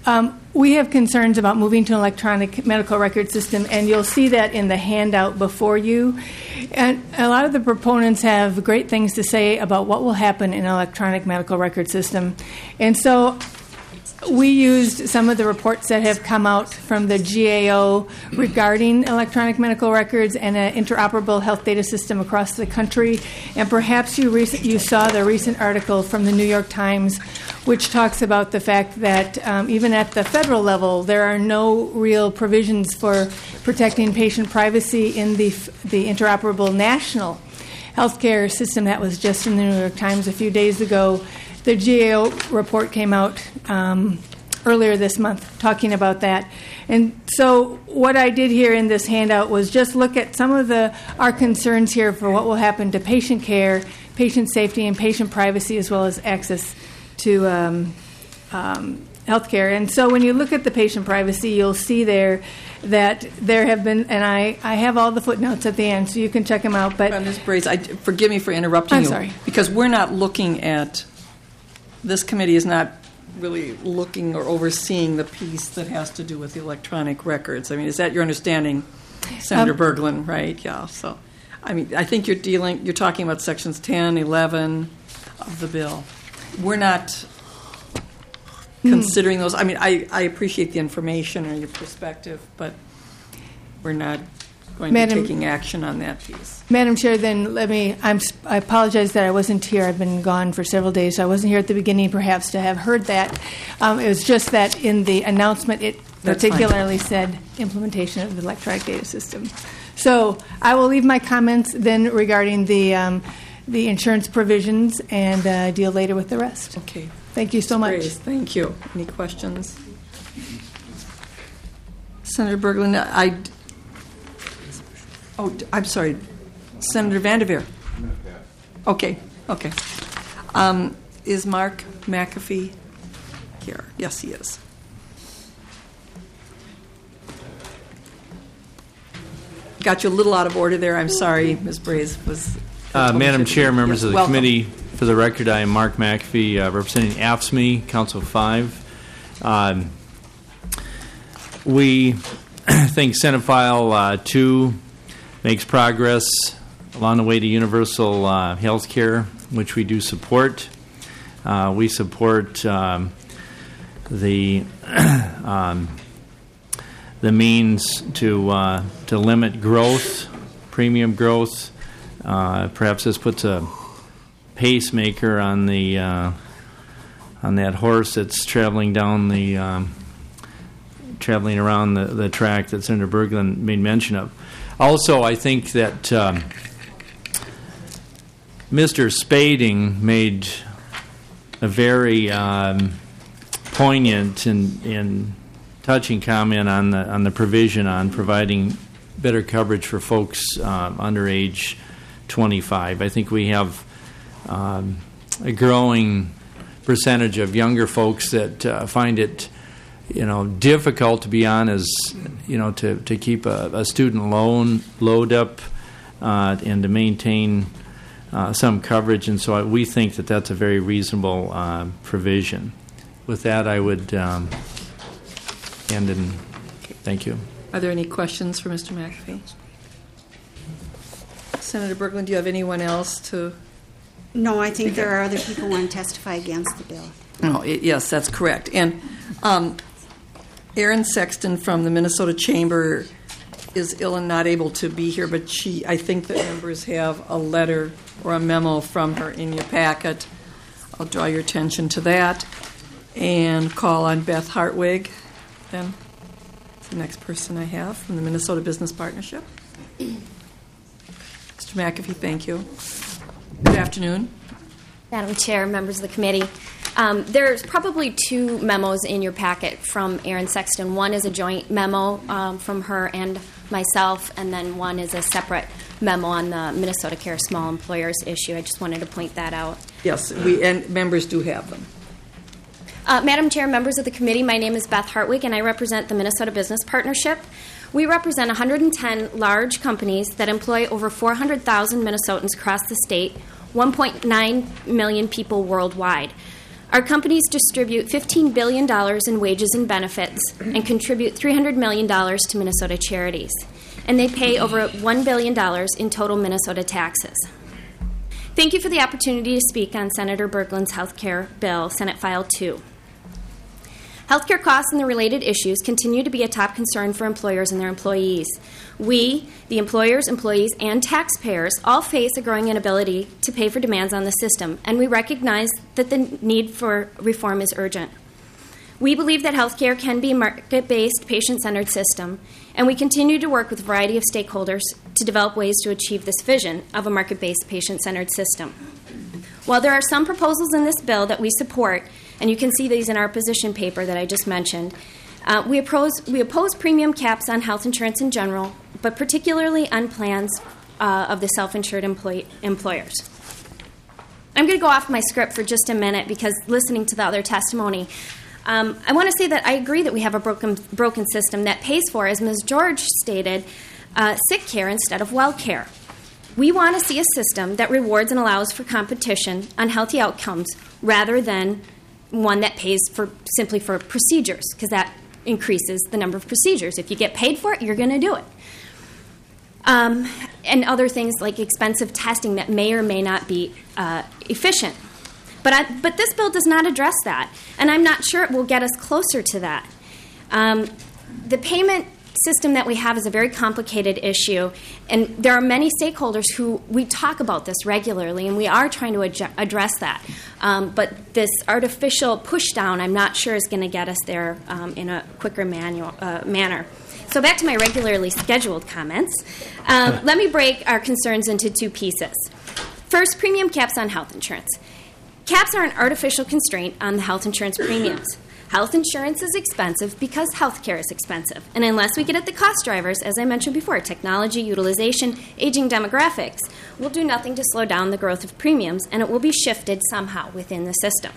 Um, we have concerns about moving to an electronic medical record system, and you'll see that in the handout before you. And a lot of the proponents have great things to say about what will happen in an electronic medical record system. And so we used some of the reports that have come out from the G A O regarding electronic medical records and an interoperable health data system across the country. And perhaps you, rec- you saw the recent article from the New York Times, which talks about the fact that um, even at the federal level, there are no real provisions for protecting patient privacy in the, the interoperable national healthcare system that was just in the New York Times a few days ago. The G A O report came out um, earlier this month talking about that. And so what I did here in this handout was just look at some of the our concerns here for what will happen to patient care, patient safety, and patient privacy, as well as access to um, um, health care. And so when you look at the patient privacy, you'll see there that there have been, and I, I have all the footnotes at the end, so you can check them out. But uh, Miz Braze, I, forgive me for interrupting I'm you. sorry. Because we're not looking at, this committee is not really looking or overseeing the piece that has to do with the electronic records. I mean, is that your understanding, Senator Um, Berglund? Right? Yeah. So, I mean, I think you're dealing, you're talking about sections ten, eleven of the bill. We're not considering those. I mean, I, I appreciate the information or your perspective, but we're not going Madam- to be taking action on that piece. Madam Chair, then let me, I'm, I apologize that I wasn't here. I've been gone for several days, so I wasn't here at the beginning perhaps to have heard that. Um, it was just that in the announcement it That's fine. particularly said implementation of the electronic data system. So I will leave my comments then regarding the, um, the insurance provisions and uh, deal later with the rest. Okay. Thank you so much. Grace, thank you. Any questions? Senator Berglund, I. Oh, I'm sorry. Senator Vanderveer. Okay, okay. Um, is Mark McAfee here? Yes, he is. Got you a little out of order there. I'm sorry, Miz Braze was. Uh, Madam Chair, members Yes, of the welcome. committee, for the record, I am Mark McAfee, uh, representing A F S M E, Council five. Um, we think Senate File uh, two makes progress along the way to universal uh, health care, which we do support. Uh, we support um, the um, the means to uh, to limit growth, premium growth. Uh, perhaps this puts a pacemaker on the uh, on that horse that's traveling down the um, traveling around the, the track that Senator Berglund made mention of. Also, I think that um, Mister Spading made a very um, poignant and, and touching comment on the on the provision on providing better coverage for folks uh, under age twenty-five. I think we have um, a growing percentage of younger folks that uh, find it, you know, difficult to be on as, you know, to, to keep a, a student loan load up uh, and to maintain uh, some coverage. And so we think that that's a very reasonable uh, provision. With that, I would um, end and thank you. Are there any questions for Mister McAfee? Senator Berglund, do you have anyone else to? No, I think there are other people who want to testify against the bill. No, it, yes, that's correct. And um, Erin Sexton from the Minnesota Chamber is ill and not able to be here, but she, I think that members have a letter or a memo from her in your packet. I'll draw your attention to that and call on Beth Hartwig. Then, that's the next person I have from the Minnesota Business Partnership. Mister McAfee, thank you. Good afternoon. Madam Chair, members of the committee. Um, there's probably two memos in your packet from Erin Sexton. One is a joint memo um, from her and myself, and then one is a separate memo on the Minnesota Care Small Employers issue. I just wanted to point that out. Yes, we and members do have them. Uh, Madam Chair, members of the committee, my name is Beth Hartwig, and I represent the Minnesota Business Partnership. We represent one hundred ten large companies that employ over four hundred thousand Minnesotans across the state, one point nine million people worldwide. Our companies distribute fifteen billion dollars in wages and benefits and contribute three hundred million dollars to Minnesota charities. And they pay over one billion dollars in total Minnesota taxes. Thank you for the opportunity to speak on Senator Berglund's health care bill, Senate File two. Healthcare costs and the related issues continue to be a top concern for employers and their employees. We, the employers, employees, and taxpayers, all face a growing inability to pay for demands on the system, and we recognize that the need for reform is urgent. We believe that healthcare can be a market-based, patient-centered system, and we continue to work with a variety of stakeholders to develop ways to achieve this vision of a market-based, patient-centered system. While there are some proposals in this bill that we support, and you can see these in our position paper that I just mentioned, uh, we, oppose, we oppose premium caps on health insurance in general, but particularly on plans uh, of the self-insured employee, employers. I'm going to go off my script for just a minute because listening to the other testimony, um, I want to say that I agree that we have a broken, broken system that pays for, as Miz George stated, uh, sick care instead of well care. We want to see a system that rewards and allows for competition on healthy outcomes rather than one that pays for simply for procedures, because that increases the number of procedures. If you get paid for it, you're going to do it. Um, and other things like expensive testing that may or may not be uh, efficient. But, I, but this bill does not address that, and I'm not sure it will get us closer to that. Um, the payment system that we have is a very complicated issue, and there are many stakeholders who we talk about this regularly, and we are trying to ad- address that. Um, but this artificial push down, I'm not sure is going to get us there um, in a quicker manual, uh, manner. So back to my regularly scheduled comments. Um, let me break our concerns into two pieces. First, premium caps on health insurance. Caps are an artificial constraint on the health insurance premiums. Health insurance is expensive because health care is expensive. And unless we get at the cost drivers, as I mentioned before, technology, utilization, aging demographics, we'll do nothing to slow down the growth of premiums, and it will be shifted somehow within the system.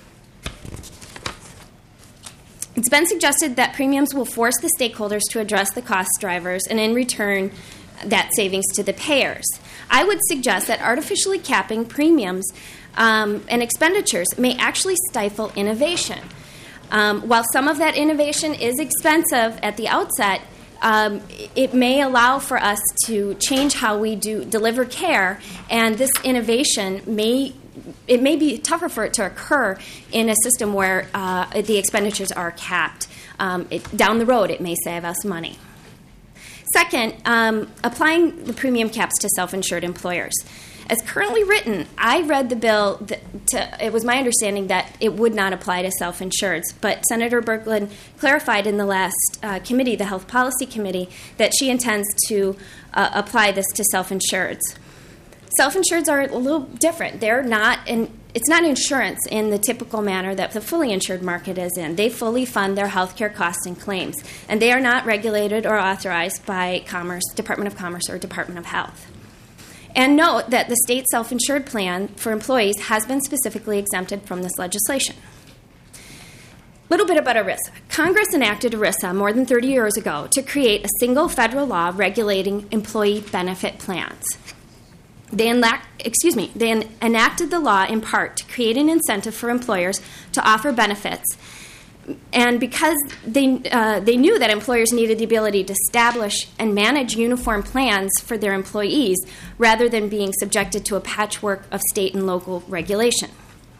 It's been suggested that premiums will force the stakeholders to address the cost drivers, and in return, that savings to the payers. I would suggest that artificially capping premiums um, and expenditures may actually stifle innovation. Um, while some of that innovation is expensive at the outset, um, it may allow for us to change how we do deliver care, and this innovation may it may be tougher for it to occur in a system where uh, the expenditures are capped. Um, it, down the road, it may save us money. Second, um, applying the premium caps to self-insured employers. As currently written, I read the bill, that to, it was my understanding that it would not apply to self-insureds, but Senator Berglund clarified in the last uh, committee, the Health Policy Committee, that she intends to uh, apply this to self-insureds. Self-insureds are a little different. They're not, in, it's not insurance in the typical manner that the fully insured market is in. They fully fund their health care costs and claims, and they are not regulated or authorized by Commerce, Department of Commerce or Department of Health. And note that the state self-insured plan for employees has been specifically exempted from this legislation. A little bit about ERISA. Congress enacted ERISA more than thirty years ago to create a single federal law regulating employee benefit plans. They, enla- excuse me, they en- enacted the law in part to create an incentive for employers to offer benefits. And because they, uh, they knew that employers needed the ability to establish and manage uniform plans for their employees rather than being subjected to a patchwork of state and local regulation.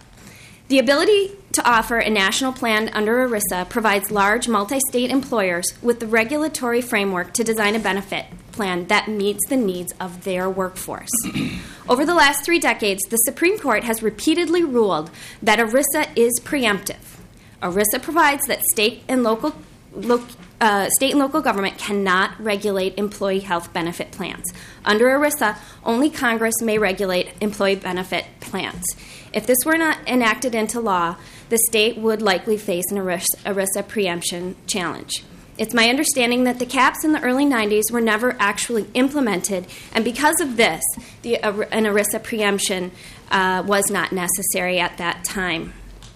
The ability to offer a national plan under ERISA provides large multi-state employers with the regulatory framework to design a benefit plan that meets the needs of their workforce. Over the last three decades, the Supreme Court has repeatedly ruled that ERISA is preemptive. ERISA provides that state and local lo- uh, state and local government cannot regulate employee health benefit plans. Under ERISA, only Congress may regulate employee benefit plans. If this were not enacted into law, the state would likely face an ERISA, ERISA preemption challenge. It's my understanding that the caps in the early nineties were never actually implemented, and because of this, the, uh, an ERISA preemption uh, was not necessary at that time.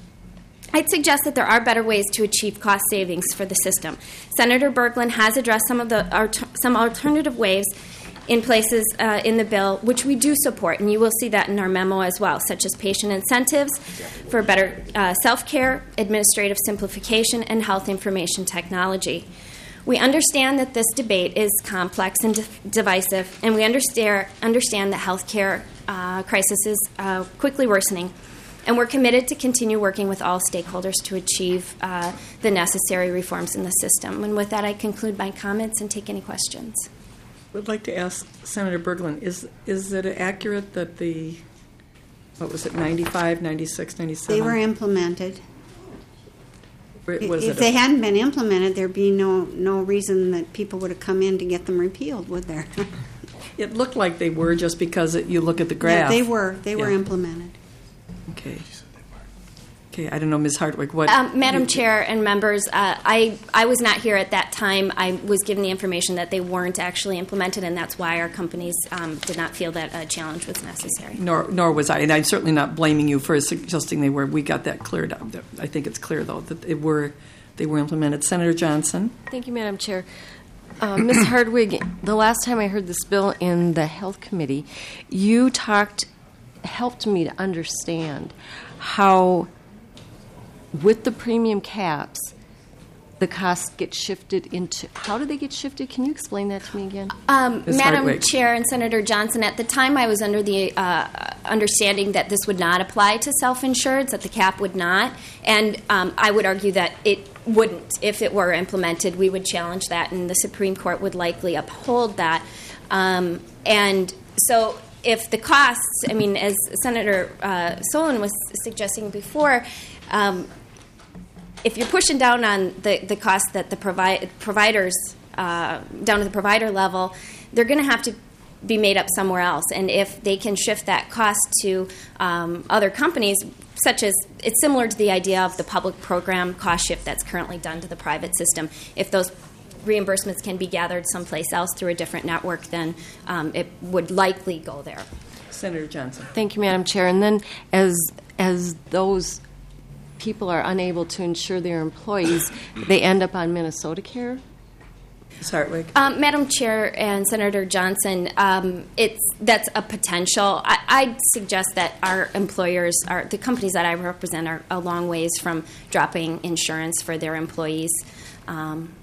I'd suggest that there are better ways to achieve cost savings for the system. Senator Berglund has addressed some of the some alternative ways in places uh, in the bill, which we do support, and you will see that in our memo as well, such as patient incentives for better uh, self-care, administrative simplification, and health information technology. We understand that this debate is complex and di- divisive, and we understand, understand the healthcare uh, crisis is uh, quickly worsening, and we're committed to continue working with all stakeholders to achieve uh, the necessary reforms in the system. And with that, I conclude my comments and take any questions. I'd like to ask Senator Berglund, is is it accurate that the, what was it, ninety-five, ninety-six, ninety-seven? They were implemented. Was if it they a, hadn't been implemented, there'd be no, no reason that people would have come in to get them repealed, would there? It looked like they were, just because it, you look at the graph. Yeah, they were. They were Yeah. implemented. Okay. Okay, I don't know, Miz Hartwig, what... Um, Madam you- Chair and members, uh, I, I was not here at that time. I was given the information that they weren't actually implemented, and that's why our companies um, did not feel that a challenge was necessary. Nor, nor was I, and I'm certainly not blaming you for suggesting they were. We got that cleared up. I think it's clear, though, that it were, they were implemented. Senator Johnson? Thank you, Madam Chair. Uh, Miz Hardwig, the last time I heard this bill in the Health Committee, you talked, helped me to understand how, with the premium caps, the costs get shifted into. How do they get shifted? Can you explain that to me again? Um, Miz Madam Hartwig. Chair and Senator Johnson, at the time I was under the uh, understanding that this would not apply to self-insureds, that the cap would not, and um, I would argue that it wouldn't. If it were implemented, we would challenge that, and the Supreme Court would likely uphold that. Um, and so if the costs, I mean, as Senator uh, Solon was suggesting before, um, if you're pushing down on the, the cost that the provi- providers, uh, down to the provider level, they're going to have to be made up somewhere else. And if they can shift that cost to um, other companies, such as, it's similar to the idea of the public program cost shift that's currently done to the private system. If those reimbursements can be gathered someplace else through a different network, then um, it would likely go there. Senator Johnson. Thank you, Madam Chair. And then as as those people are unable to insure their employees, they end up on Minnesota Care? Miz Hartwig. Um, Madam Chair and Senator Johnson, um, it's that's a potential. I, I'd suggest that our employers, are, the companies that I represent, are a long ways from dropping insurance for their employees. Um,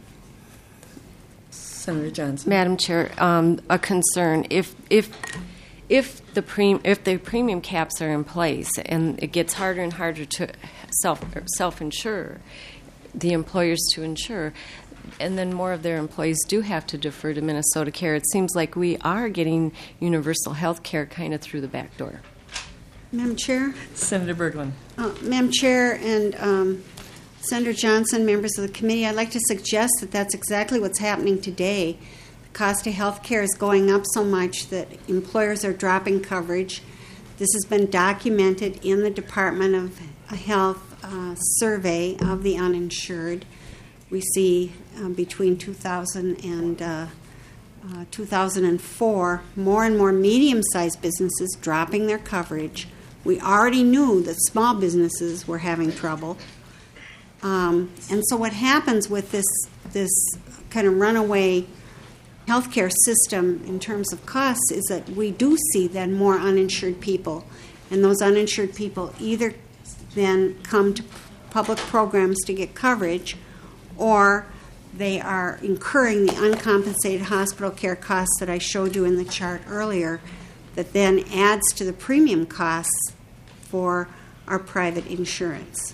Senator Johnson. Madam Chair, um, a concern. If if if the pre- if the premium caps are in place and it gets harder and harder to self self insure, the employers to insure, and then more of their employees do have to defer to Minnesota Care, it seems like we are getting universal health care kind of through the back door. Madam Chair? Senator Berglund. Uh, Madam Chair and um, Senator Johnson, members of the committee, I'd like to suggest that that's exactly what's happening today. The cost of health care is going up so much that employers are dropping coverage. This has been documented in the Department of Health uh, survey of the uninsured. We see uh, between two thousand and uh, uh, two thousand four, more and more medium-sized businesses dropping their coverage. We already knew that small businesses were having trouble. Um, and so what happens with this this kind of runaway healthcare system in terms of costs is that we do see then more uninsured people. And those uninsured people either then come to public programs to get coverage, or they are incurring the uncompensated hospital care costs that I showed you in the chart earlier, that then adds to the premium costs for our private insurance.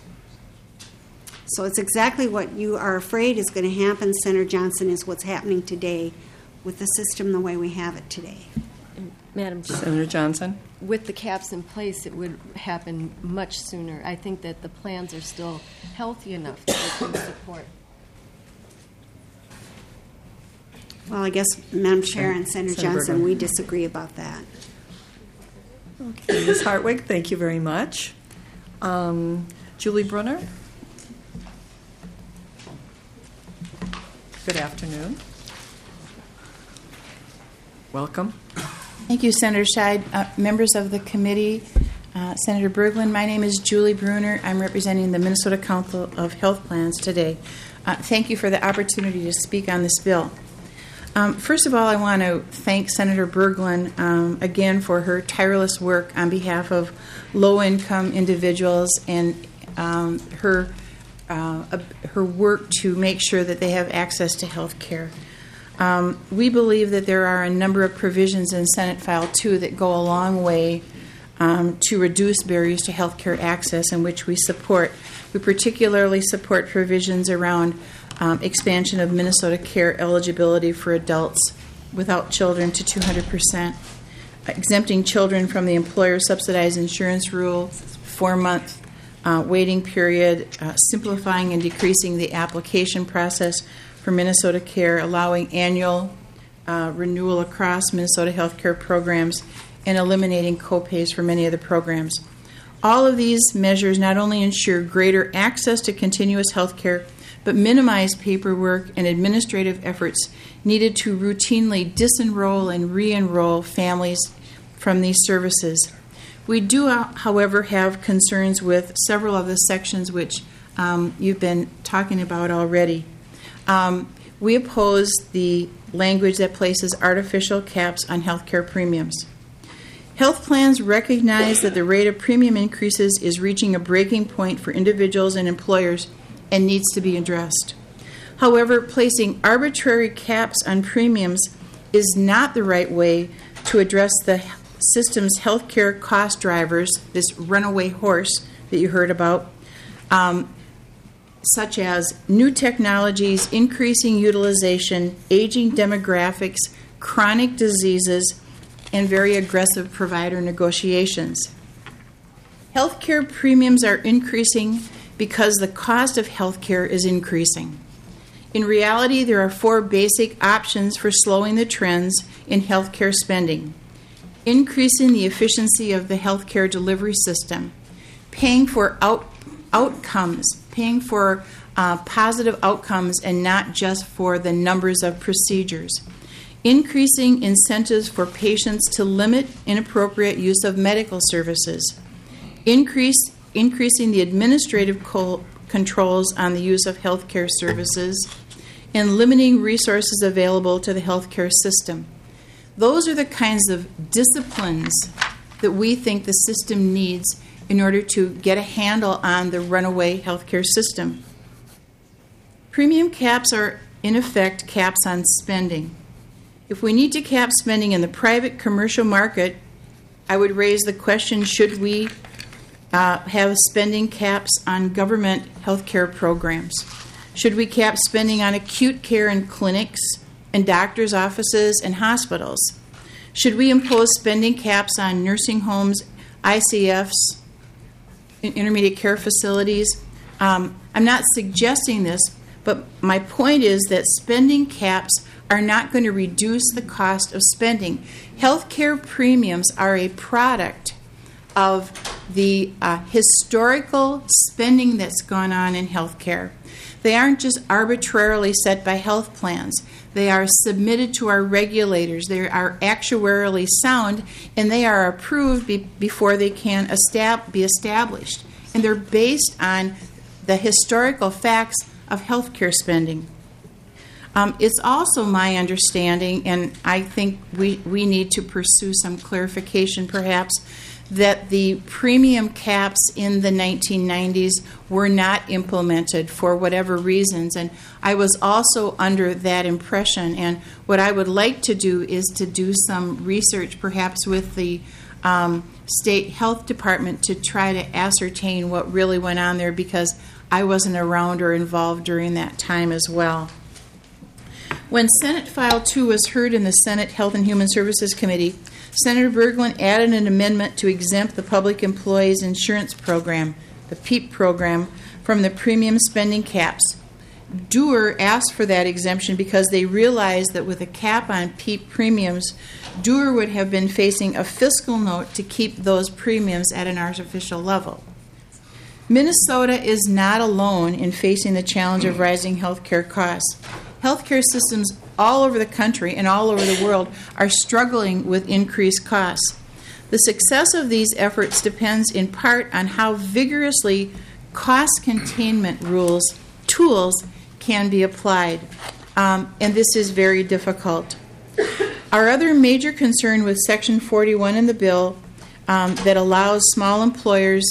So it's exactly what you are afraid is going to happen, Senator Johnson, is what's happening today with the system the way we have it today. Madam Chair. Senator Johnson. With the caps in place, it would happen much sooner. I think that the plans are still healthy enough that they can support. Well, I guess, Madam Chair and Senator Senator Johnson, Berglund. we disagree about that. Okay, Miz Hartwig, thank you very much. Um, Julie Brunner. Good afternoon. Welcome. Thank you, Senator Scheid. Uh, members of the committee, uh, Senator Berglund, my name is Julie Bruner. I'm representing the Minnesota Council of Health Plans today. Uh, thank you for the opportunity to speak on this bill. Um, first of all, I want to thank Senator Berglund um, again for her tireless work on behalf of low-income individuals and um, her uh, her work to make sure that they have access to health care. Um, we believe that there are a number of provisions in Senate File two that go a long way um, to reduce barriers to health care access, and which we support. We particularly support provisions around um, expansion of Minnesota Care eligibility for adults without children to two hundred percent, exempting children from the employer-subsidized insurance rule, four-month uh, waiting period, uh, simplifying and decreasing the application process for Minnesota Care, allowing annual uh, renewal across Minnesota health care programs, and eliminating copays for many of the programs. All of these measures not only ensure greater access to continuous health care, but minimize paperwork and administrative efforts needed to routinely disenroll and re-enroll families from these services. We do, however, have concerns with several of the sections which um, you've been talking about already. Um, we oppose the language that places artificial caps on health care premiums. Health plans recognize that the rate of premium increases is reaching a breaking point for individuals and employers and needs to be addressed. However, placing arbitrary caps on premiums is not the right way to address the system's health care cost drivers, this runaway horse that you heard about, um, such as new technologies, increasing utilization, aging demographics, chronic diseases, and very aggressive provider negotiations. Healthcare premiums are increasing because the cost of healthcare is increasing. In reality, there are four basic options for slowing the trends in healthcare spending: increasing the efficiency of the healthcare delivery system, paying for out, outcomes, paying for uh, positive outcomes and not just for the numbers of procedures, increasing incentives for patients to limit inappropriate use of medical services, increase, increasing the administrative co- controls on the use of healthcare services, and limiting resources available to the healthcare system. Those are the kinds of disciplines that we think the system needs in order to get a handle on the runaway healthcare system. Premium caps are, in effect, caps on spending. If we need to cap spending in the private commercial market, I would raise the question, should we uh, have spending caps on government health care programs? Should we cap spending on acute care in clinics and doctors' offices and hospitals? Should we impose spending caps on nursing homes, I C Fs, intermediate care facilities? Um, I'm not suggesting this, but my point is that spending caps are not going to reduce the cost of spending. Healthcare premiums are a product of the uh, historical spending that's gone on in healthcare. They aren't just arbitrarily set by health plans. They are submitted to our regulators. They are actuarially sound, and they are approved be- before they can estab- be established. And they're based on the historical facts of healthcare spending. Um, it's also my understanding, and I think we, we need to pursue some clarification perhaps, that the premium caps in the nineteen nineties were not implemented for whatever reasons. And I was also under that impression. And what I would like to do is to do some research perhaps with the um, state health department to try to ascertain what really went on there, because I wasn't around or involved during that time as well. When Senate File two was heard in the Senate Health and Human Services Committee, Senator Berglund added an amendment to exempt the Public Employees Insurance Program, the PEEP program, from the premium spending caps. D O E R asked for that exemption because they realized that with a cap on PEEP premiums, D O E R would have been facing a fiscal note to keep those premiums at an artificial level. Minnesota is not alone in facing the challenge of rising health care costs. Healthcare systems all over the country and all over the world are struggling with increased costs. The success of these efforts depends in part on how vigorously cost containment rules, tools can be applied. um, and this is very difficult. Our other major concern with Section forty-one in the bill um, that allows small employers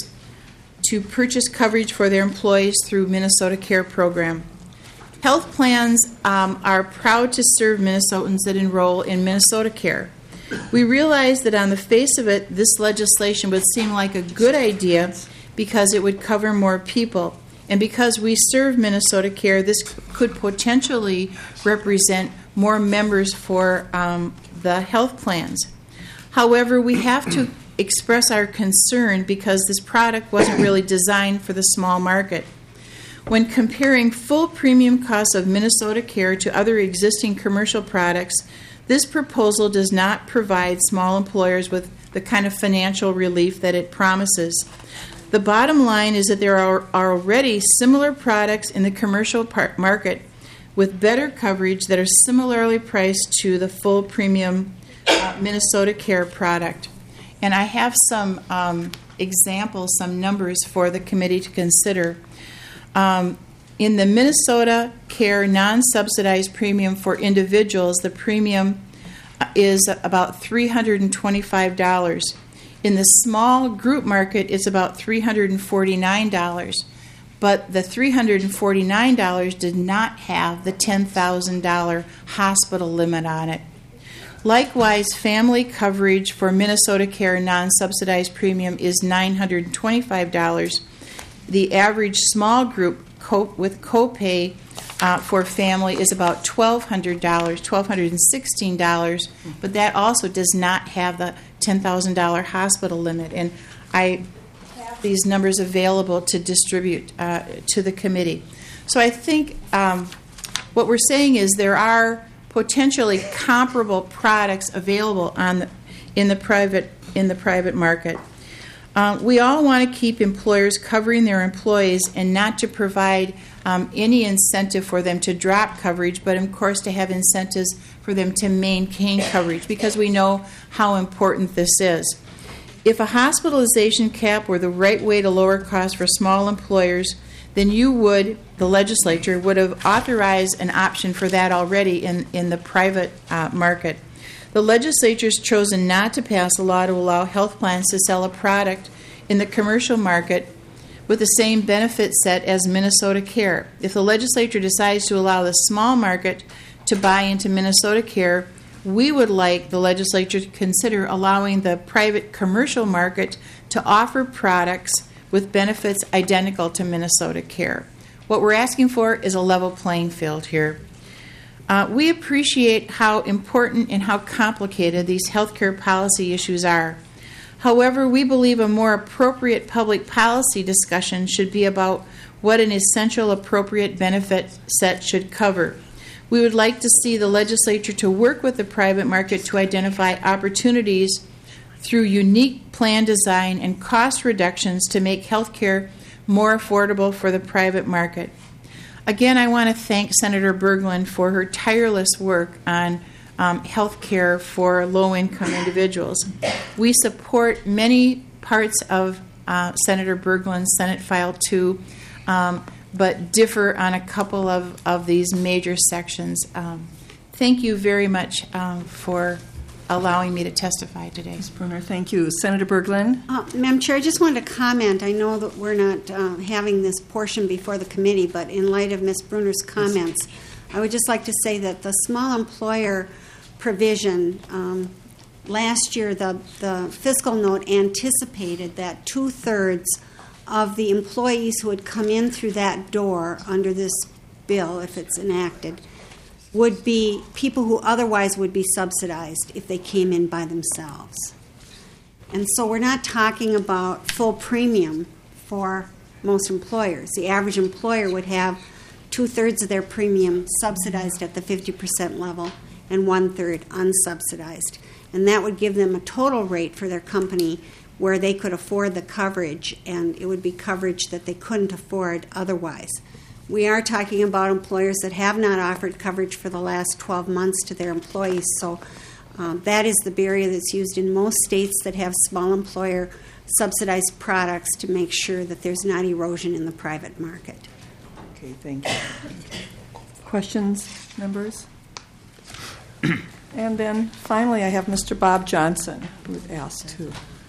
to purchase coverage for their employees through Minnesota Care Program. Health plans um, are proud to serve Minnesotans that enroll in Minnesota Care. We realize that on the face of it, this legislation would seem like a good idea because it would cover more people. And because we serve Minnesota Care, this could potentially represent more members for um, the health plans. However, we have to express our concern because this product wasn't really designed for the small market. When comparing full premium costs of Minnesota Care to other existing commercial products, this proposal does not provide small employers with the kind of financial relief that it promises. The bottom line is that there are, are already similar products in the commercial par- market with better coverage that are similarly priced to the full premium uh, Minnesota Care product. And I have some um, examples, some numbers for the committee to consider. Um, in the Minnesota Care non-subsidized premium for individuals, the premium is about three hundred twenty-five dollars. In the small group market, it's about three hundred forty-nine dollars. But the three hundred forty-nine dollars did not have the ten thousand dollars hospital limit on it. Likewise, family coverage for Minnesota Care non-subsidized premium is nine hundred twenty-five dollars. The average small group co- with copay uh, for family is about twelve hundred dollars, twelve hundred sixteen dollars, but that also does not have the ten thousand dollars hospital limit. And I have these numbers available to distribute uh, to the committee. So I think um, what we're saying is there are potentially comparable products available on the, in the private in the private market. Uh, we all want to keep employers covering their employees and not to provide um, any incentive for them to drop coverage, but of course to have incentives for them to maintain coverage because we know how important this is. If a hospitalization cap were the right way to lower costs for small employers, then you would, the legislature, would have authorized an option for that already in, in the private uh, market. The legislature has chosen not to pass a law to allow health plans to sell a product in the commercial market with the same benefit set as Minnesota Care. If the legislature decides to allow the small market to buy into Minnesota Care, we would like the legislature to consider allowing the private commercial market to offer products with benefits identical to Minnesota Care. What we're asking for is a level playing field here. Uh, we appreciate how important and how complicated these healthcare policy issues are. However, we believe a more appropriate public policy discussion should be about what an essential appropriate benefit set should cover. We would like to see the legislature to work with the private market to identify opportunities through unique plan design and cost reductions to make healthcare more affordable for the private market. Again, I want to thank Senator Berglund for her tireless work on um, health care for low-income individuals. We support many parts of uh, Senator Berglund's Senate File two, um, but differ on a couple of, of these major sections. Um, thank you very much um, for allowing me to testify today. Miz Brunner, thank you. Senator Berglund? Uh, Madam Chair, I just wanted to comment. I know that we're not uh, having this portion before the committee, but in light of Miz Brunner's comments, I would just like to say that the small employer provision, um, last year the, the fiscal note anticipated that two-thirds of the employees who would come in through that door under this bill, if it's enacted, would be people who otherwise would be subsidized if they came in by themselves. And so we're not talking about full premium for most employers. The average employer would have two-thirds of their premium subsidized at the fifty percent level and one-third unsubsidized. And that would give them a total rate for their company where they could afford the coverage, and it would be coverage that they couldn't afford otherwise. We are talking about employers that have not offered coverage for the last twelve months to their employees, so um, that is the barrier that's used in most states that have small employer subsidized products to make sure that there's not erosion in the private market. Okay, thank you. questions, members? And then finally, I have Mister Bob Johnson, who asked to.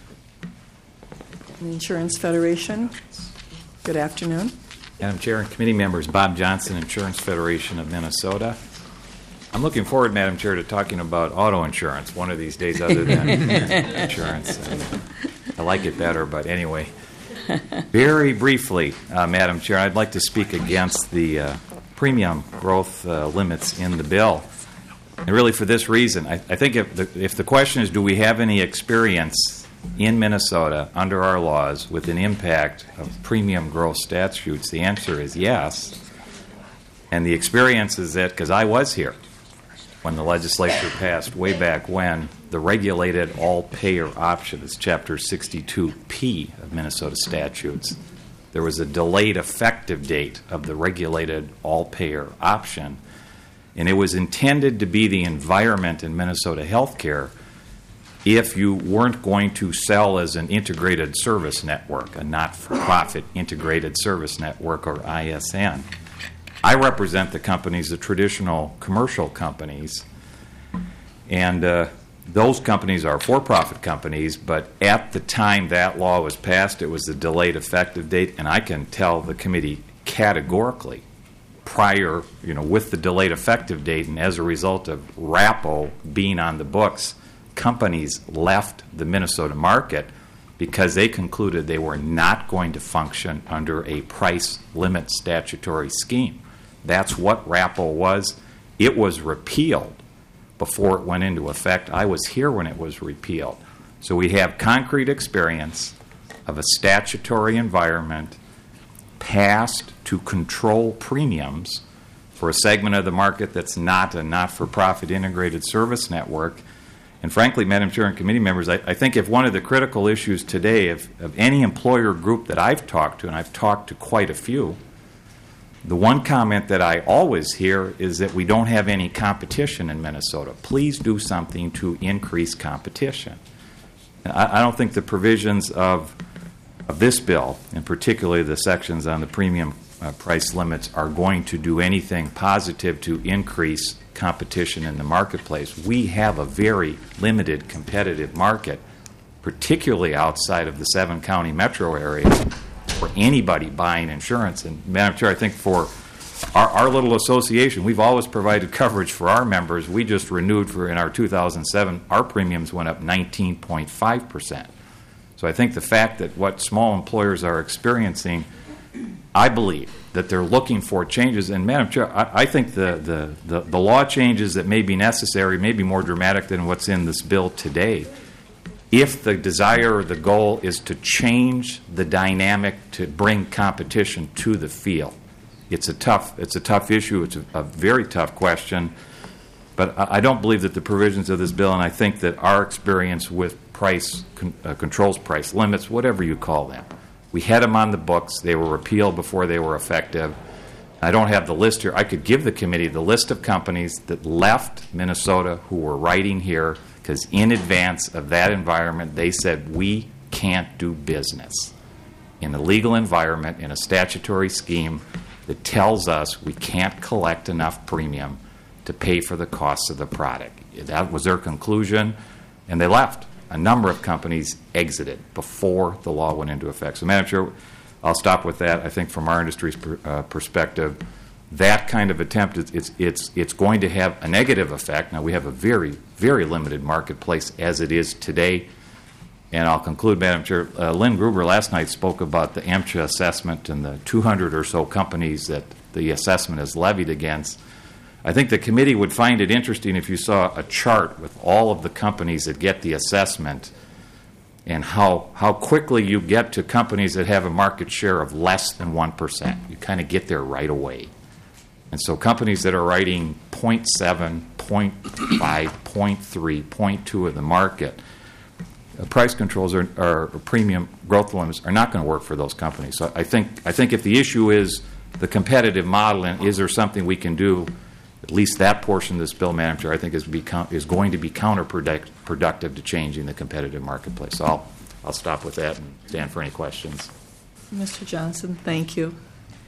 The Insurance Federation. Good afternoon. Madam Chair and committee members, Bob Johnson, Insurance Federation of Minnesota. I'm looking forward, Madam Chair, to talking about auto insurance one of these days other than insurance. I like it better, but anyway. Very briefly, uh, Madam Chair, I'd like to speak against the uh, premium growth uh, limits in the bill. And really for this reason, I, I think if the, if the question is, do we have any experience in Minnesota under our laws with an impact of premium growth statutes, the answer is yes. And the experience is that, because I was here when the legislature passed way back when, the regulated all-payer option is Chapter sixty-two P of Minnesota statutes. There was a delayed effective date of the regulated all-payer option, and it was intended to be the environment in Minnesota healthcare if you weren't going to sell as an integrated service network, a not-for-profit integrated service network, or I S N. I represent the companies, the traditional commercial companies, and uh, those companies are for-profit companies, but at the time that law was passed, it was the delayed effective date, and I can tell the committee categorically prior, you know, with the delayed effective date, and as a result of RAPO being on the books, companies left the Minnesota market because they concluded they were not going to function under a price limit statutory scheme. That's what RAPO was. It was repealed before it went into effect. I was here when it was repealed. So we have concrete experience of a statutory environment passed to control premiums for a segment of the market that's not a not-for-profit integrated service network. And frankly, Madam Chair and committee members, I, I think if one of the critical issues today of, of any employer group that I've talked to, and I've talked to quite a few, the one comment that I always hear is that we don't have any competition in Minnesota. Please do something to increase competition. And I, I don't think the provisions of, of this bill, and particularly the sections on the premium uh, price limits, are going to do anything positive to increase competition in the marketplace. We have a very limited competitive market, particularly outside of the seven county metro area, for anybody buying insurance. And Madam Chair, I think for our, our little association, we've always provided coverage for our members. We just renewed for in our two thousand seven, our premiums went up nineteen point five percent. So I think the fact that what small employers are experiencing, I believe that they're looking for changes. And Madam Chair, I, I think the, the, the, the law changes that may be necessary may be more dramatic than what's in this bill today. If the desire or the goal is to change the dynamic to bring competition to the field, it's a tough, it's a tough issue. It's a, a very tough question. But I, I don't believe that the provisions of this bill, and I think that our experience with price con, uh, controls, price limits, whatever you call them, we had them on the books. They were repealed before they were effective. I don't have the list here. I could give the committee the list of companies that left Minnesota who were writing here because in advance of that environment, they said, we can't do business in a legal environment, in a statutory scheme that tells us we can't collect enough premium to pay for the costs of the product. That was their conclusion, and they left. A number of companies exited before the law went into effect. So, Madam Chair, I'll stop with that. I think from our industry's per, uh, perspective, that kind of attempt, it's, it's, it's, it's going to have a negative effect. Now, we have a very, very limited marketplace as it is today. And I'll conclude, Madam Chair. Uh, Lynn Gruber last night spoke about the AMCHA assessment and the two hundred or so companies that the assessment is levied against. I think the committee would find it interesting if you saw a chart with all of the companies that get the assessment and how, how quickly you get to companies that have a market share of less than one percent. You kind of get there right away. And so companies that are writing zero point seven, zero point five, zero point three, zero point two of the market, uh, price controls are, are premium growth limits are not going to work for those companies. So I think, I think if the issue is the competitive model and is there something we can do, at least that portion of this bill, Madam Chair, I think is, become, is going to be counterproductive to changing the competitive marketplace. So I'll, I'll stop with that and stand for any questions. Mister Johnson, thank you.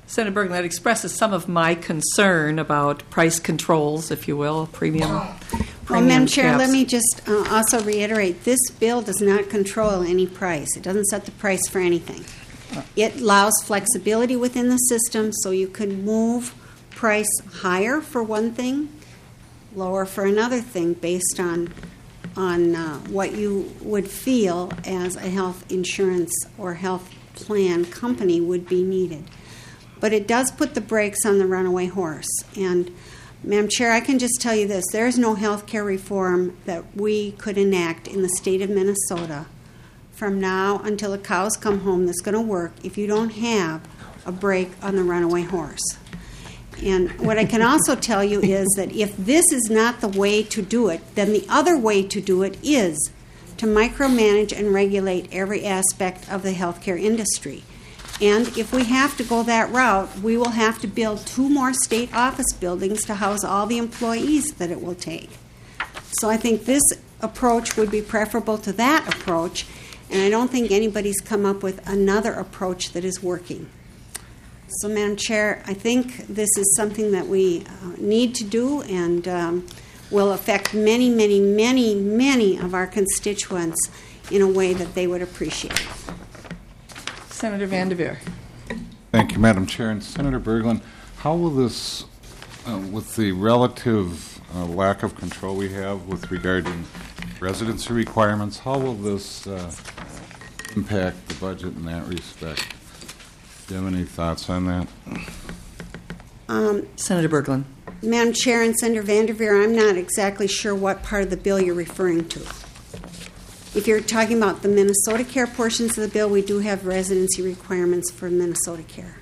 Senator Berglund, that expresses some of my concern about price controls, if you will, premium. Well, premium Madam Chair, caps. let me just uh, also reiterate, this bill does not control any price. It doesn't set the price for anything. It allows flexibility within the system so you can move price higher for one thing, lower for another thing based on on uh, what you would feel as a health insurance or health plan company would be needed. But it does put the brakes on the runaway horse. And, Madam Chair, I can just tell you this. There is no health care reform that we could enact in the state of Minnesota from now until the cows come home that's going to work if you don't have a brake on the runaway horse. And what I can also tell you is that if this is not the way to do it, then the other way to do it is to micromanage and regulate every aspect of the healthcare industry. And if we have to go that route, we will have to build two more state office buildings to house all the employees that it will take. So I think this approach would be preferable to that approach, and I don't think anybody's come up with another approach that is working. So, Madam Chair, I think this is something that we uh, need to do and um, will affect many, many, many, many of our constituents in a way that they would appreciate. Senator Van de Veer. Thank you, Madam Chair. And Senator Berglund, how will this, uh, with the relative uh, lack of control we have with regarding residency requirements, how will this uh, impact the budget in that respect? Do you have any thoughts on that? Um, Senator Berglund. Madam Chair and Senator Van der Veer, I'm not exactly sure what part of the bill you're referring to. If you're talking about the Minnesota Care portions of the bill, we do have residency requirements for Minnesota Care.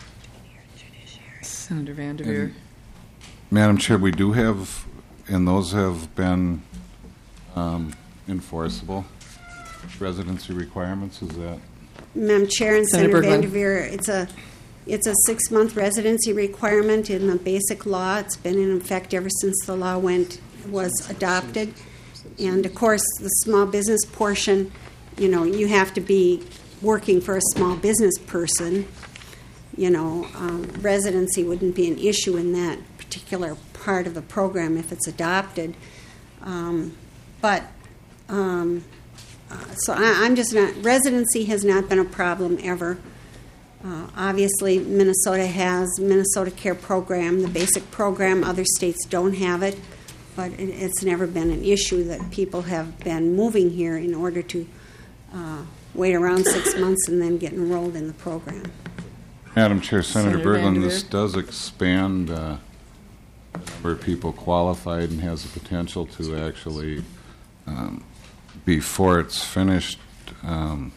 Senator Van der Veer. Madam Chair, we do have, and those have been um, enforceable residency requirements. Is that? Madam Chair and Senator Senator Van Berglund. der Veer, it's a it's a six-month residency requirement in the basic law. It's been in effect ever since the law went was adopted. And of course, the small business portion, you know, you have to be working for a small business person. You know, um, residency wouldn't be an issue in that particular part of the program if it's adopted. Um, but um, uh, so I, I'm just not. Residency has not been a problem ever. Uh, obviously, Minnesota has Minnesota Care program, the basic program. Other states don't have it. But it, it's never been an issue that people have been moving here in order to uh, wait around six months and then get enrolled in the program. Madam Chair, Senator, Senator Van der Berglund, Veer. this does expand uh, the number of people qualified and has the potential to actually, um, before it's finished, um,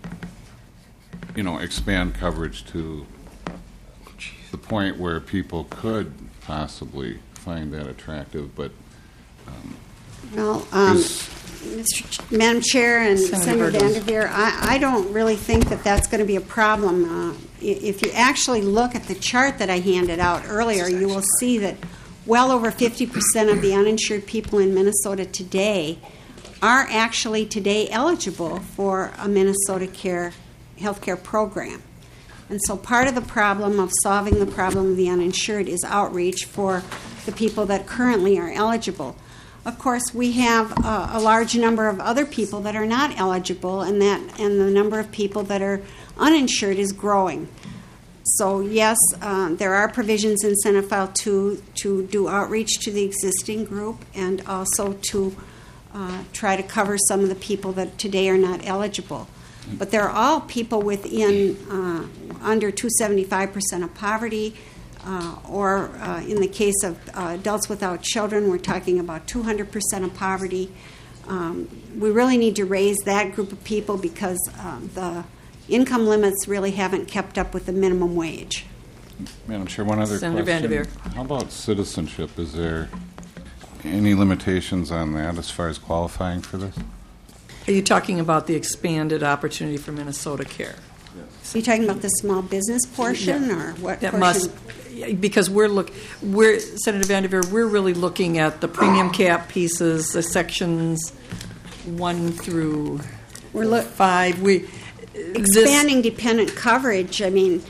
you know, expand coverage to the point where people could possibly find that attractive, but um, Well, um, is- Mister Ch- Madam Chair and Senator Senator Berglund. Van der Veer, I, I don't really think that that's going to be a problem. Uh, i- if you actually look at the chart that I handed out earlier, you will see that well over fifty percent of the uninsured people in Minnesota today are actually today eligible for a Minnesota Care healthcare program. And so part of the problem of solving the problem of the uninsured is outreach for the people that currently are eligible. Of course, we have uh, a large number of other people that are not eligible, and that and the number of people that are uninsured is growing. So yes, uh, there are provisions in Senate File two to do outreach to the existing group and also to uh, try to cover some of the people that today are not eligible. But they're all people within uh, under two hundred seventy-five percent of poverty, uh, or uh, in the case of uh, adults without children, we're talking about two hundred percent of poverty. Um, we really need to raise that group of people because uh, the income limits really haven't kept up with the minimum wage. Madam Chair, one other Senator Van der question. Veer. How about citizenship? Is there any limitations on that as far as qualifying for this? Are you talking about the expanded opportunity for Minnesota Care? Are you talking about the small business portion, Yeah. or what That portion? must, because we're look, we're Senator Van der Veer, we're really looking at the premium cap pieces, the sections one through We're look- five. We this- Expanding dependent coverage, I mean,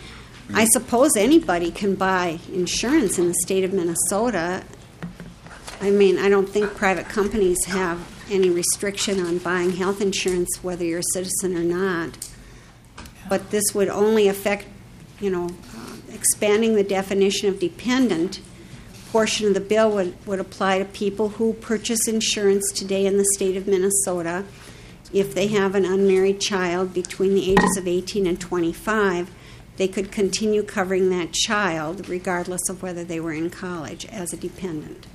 I suppose anybody can buy insurance in the state of Minnesota. I mean, I don't think private companies have any restriction on buying health insurance, whether you're a citizen or not. But this would only affect, you know, uh, expanding the definition of dependent portion of the bill would, would apply to people who purchase insurance today in the state of Minnesota if they have an unmarried child between the ages of eighteen and twenty-five. They could continue covering that child regardless of whether they were in college as a dependent.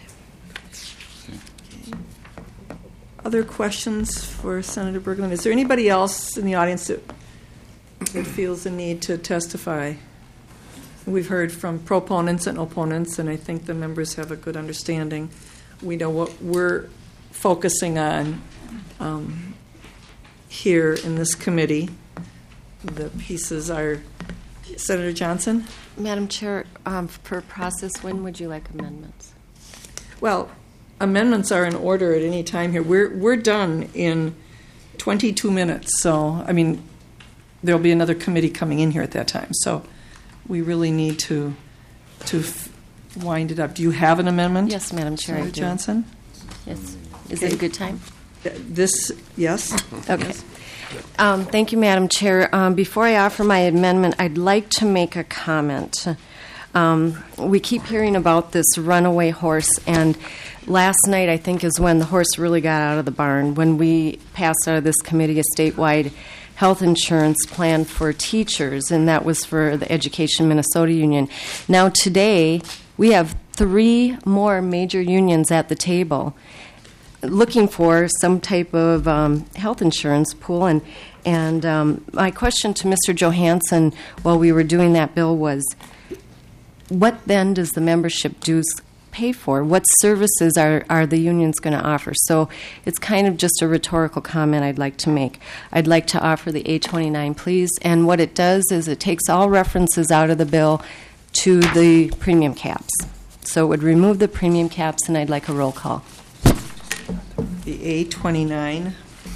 Other questions for Senator Berglund? Is there anybody else in the audience that, that feels the need to testify? We've heard from proponents and opponents, and I think the members have a good understanding. We know what we're focusing on um, here in this committee. The pieces are, Senator Johnson? Madam Chair, um, per process, when would you like amendments? Well, amendments are in order at any time here. We're we're done in twenty-two minutes. So, I mean, there'll be another committee coming in here at that time. So, we really need to to f- wind it up. Do you have an amendment? Yes, Madam Chair, Senator I do. Johnson? Yes. Is Okay. it a good time? This, yes. Okay. Yes. Um, thank you, Madam Chair. Um, before I offer my amendment, I'd like to make a comment. Um, we keep hearing about this runaway horse, and last night I think is when the horse really got out of the barn, when we passed out of this committee a statewide health insurance plan for teachers, and that was for the Education Minnesota Union. Now today, we have three more major unions at the table looking for some type of um, health insurance pool. And, and um, my question to Mister Johansson while we were doing that bill was, what then does the membership dues pay for? What services are, are the unions going to offer? So it's kind of just a rhetorical comment I'd like to make. I'd like to offer the A twenty-nine, please. And what it does is it takes all references out of the bill to the premium caps. So it would remove the premium caps, and I'd like a roll call. The A twenty-nine.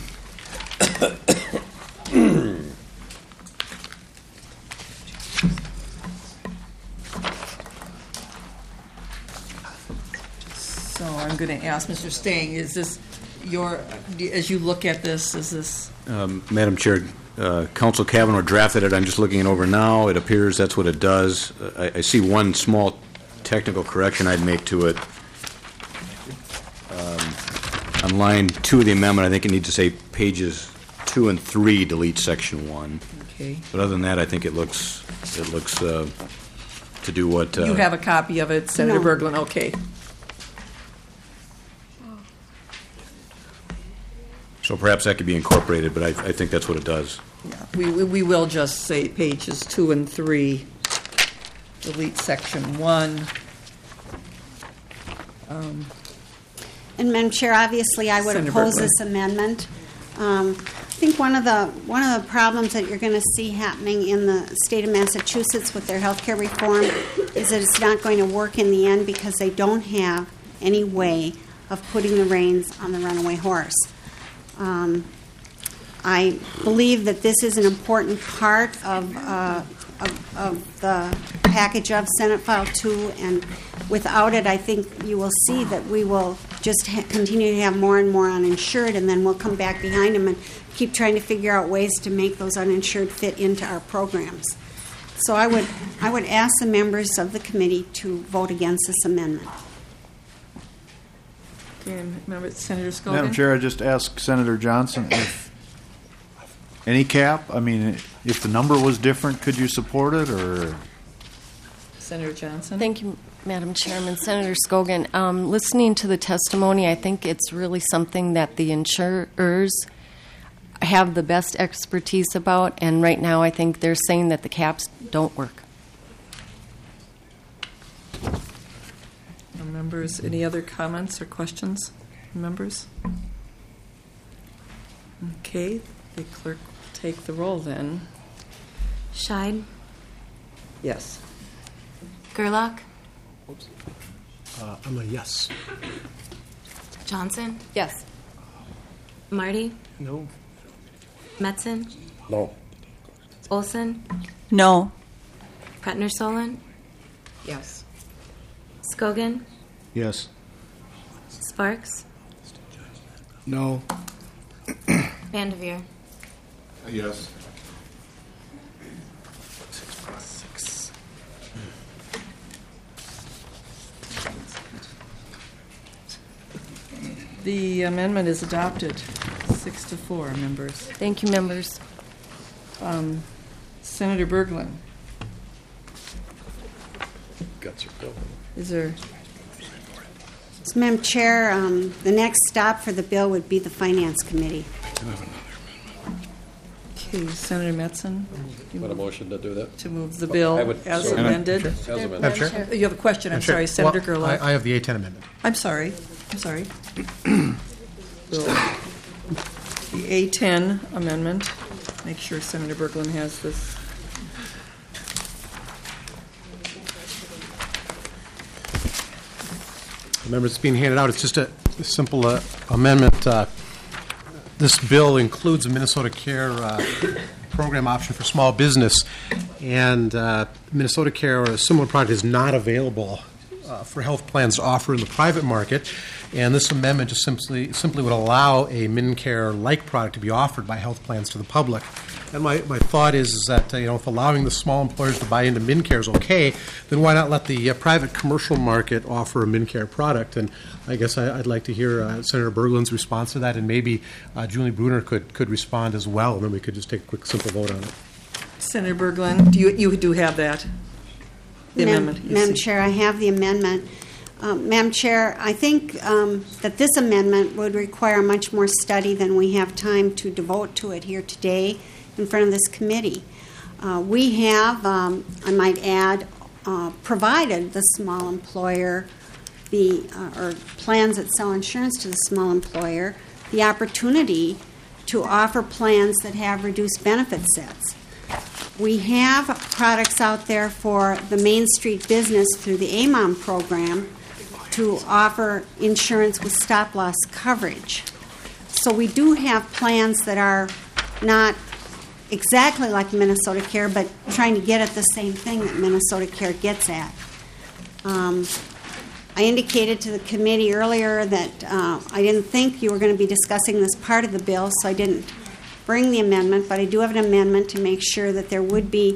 So I'm going to ask Mister Stang, is this your, as you look at this, is this? Um, Madam Chair, uh, Council Kavanaugh drafted it. I'm just looking it over now. It appears that's what it does. Uh, I, I see one small technical correction I'd make to it. Um, on line two of the amendment, I think it needs to say pages two and three, delete section one. Okay. But other than that, I think it looks it looks uh, to do what. Uh, You have a copy of it, Senator No. Berglund. Okay. So perhaps that could be incorporated, but I, I think that's what it does. Yeah. We, we we will just say pages two and three, delete section one. Um, And Madam Chair, obviously, I would Senator oppose Berglund. this amendment. Um, I think one of the one of the problems that you're going to see happening in the state of Massachusetts with their health care reform is that it's not going to work in the end because they don't have any way of putting the reins on the runaway horse. Um, I believe that this is an important part of, uh, of, of the package of Senate File two, and without it, I think you will see that we will just ha- continue to have more and more uninsured, and then we'll come back behind them and keep trying to figure out ways to make those uninsured fit into our programs. So I would, I would ask the members of the committee to vote against this amendment. Okay, remember Senator Scogan? Madam Chair, I just asked Senator Johnson if any cap, I mean, if the number was different, could you support it, or? Senator Johnson? Thank you, Madam Chairman. Senator Scogan, um, listening to the testimony, I think it's really something that the insurers have the best expertise about, and right now I think they're saying that the caps don't work. Members, any other comments or questions? Members? Okay, the clerk will take the roll then. Scheid? Yes. Gerlach? Uh, I'm a yes. Johnson? Yes. Marty? No. Metzen? No. Olson? No. Pretner Solon, Yes. Skogan, Yes. Sparks, No. Vanderveer. Yes. The amendment is adopted, six to four, members. Thank you, members. Um, Senator Berglund, Guts are building. is there, So, Madam Chair, um, the next stop for the bill would be the Finance Committee. okay, Senator Metzen? you Want a move- motion to do that? To move the bill I would- as so- amended? As amended. Madam Chair? You have a question, I'm Madam Chair, sorry, Senator well, Gerlach. I, I have the A ten amendment. I'm sorry, I'm sorry. Bill. The A ten amendment, make sure Senator Berglund has this. Members, it's being handed out. It's just a simple uh, amendment. Uh, This bill includes a Minnesota Care uh, program option for small business, and uh, Minnesota Care or a similar product is not available uh, for health plans to offer in the private market. And this amendment just simply simply would allow a MinCare-like product to be offered by health plans to the public. And my, my thought is, is that uh, you know if allowing the small employers to buy into MinCare is okay, then why not let the uh, private commercial market offer a MinCare product? And I guess I, I'd like to hear uh, Senator Berglund's response to that, and maybe uh, Julie Bruner could could respond as well, and then we could just take a quick, simple vote on it. Senator Berglund, do you, you do have that? The Madam- amendment. you Madam see. Chair, I have the amendment. Um, Madam Chair, I think um, that this amendment would require much more study than we have time to devote to it here today in front of this committee. Uh, we have, um, I might add, uh, provided the small employer, the uh, or plans that sell insurance to the small employer, the opportunity to offer plans that have reduced benefit sets. We have products out there for the Main Street business through the A M O M program to offer insurance with stop-loss coverage. So we do have plans that are not exactly like Minnesota Care, but trying to get at the same thing that Minnesota Care gets at. Um, I indicated to the committee earlier that uh, I didn't think you were going to be discussing this part of the bill, so I didn't bring the amendment, but I do have an amendment to make sure that there would be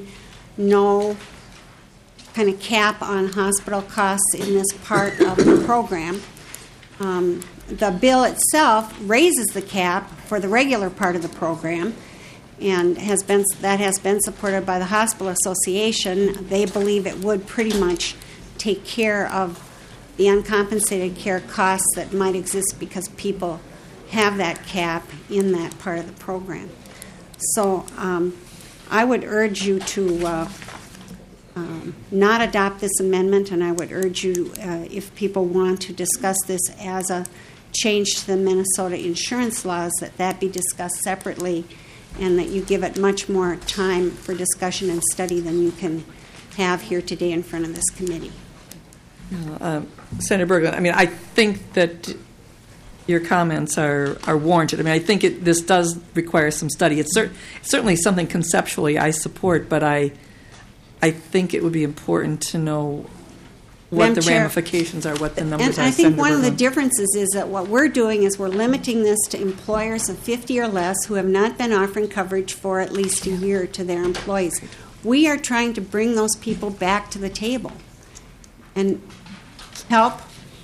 no kind of cap on hospital costs in this part of the program. Um, the bill itself raises the cap for the regular part of the program, and has been that has been supported by the Hospital Association. They believe it would pretty much take care of the uncompensated care costs that might exist because people have that cap in that part of the program. So um, I would urge you to uh, um, not adopt this amendment, and I would urge you, uh, if people want to discuss this as a change to the Minnesota insurance laws, that that be discussed separately, and that you give it much more time for discussion and study than you can have here today in front of this committee. Uh, Senator Berglund, I mean, I think that your comments are, are warranted. I mean, I think it, this does require some study. It's cer- certainly something conceptually I support, but I, I think it would be important to know what Madam the Chair, ramifications are, what the And numbers are. I think Senator one of the Berglund. differences is that what we're doing is we're limiting this to employers of fifty or less who have not been offering coverage for at least a year to their employees. We are trying to bring those people back to the table and help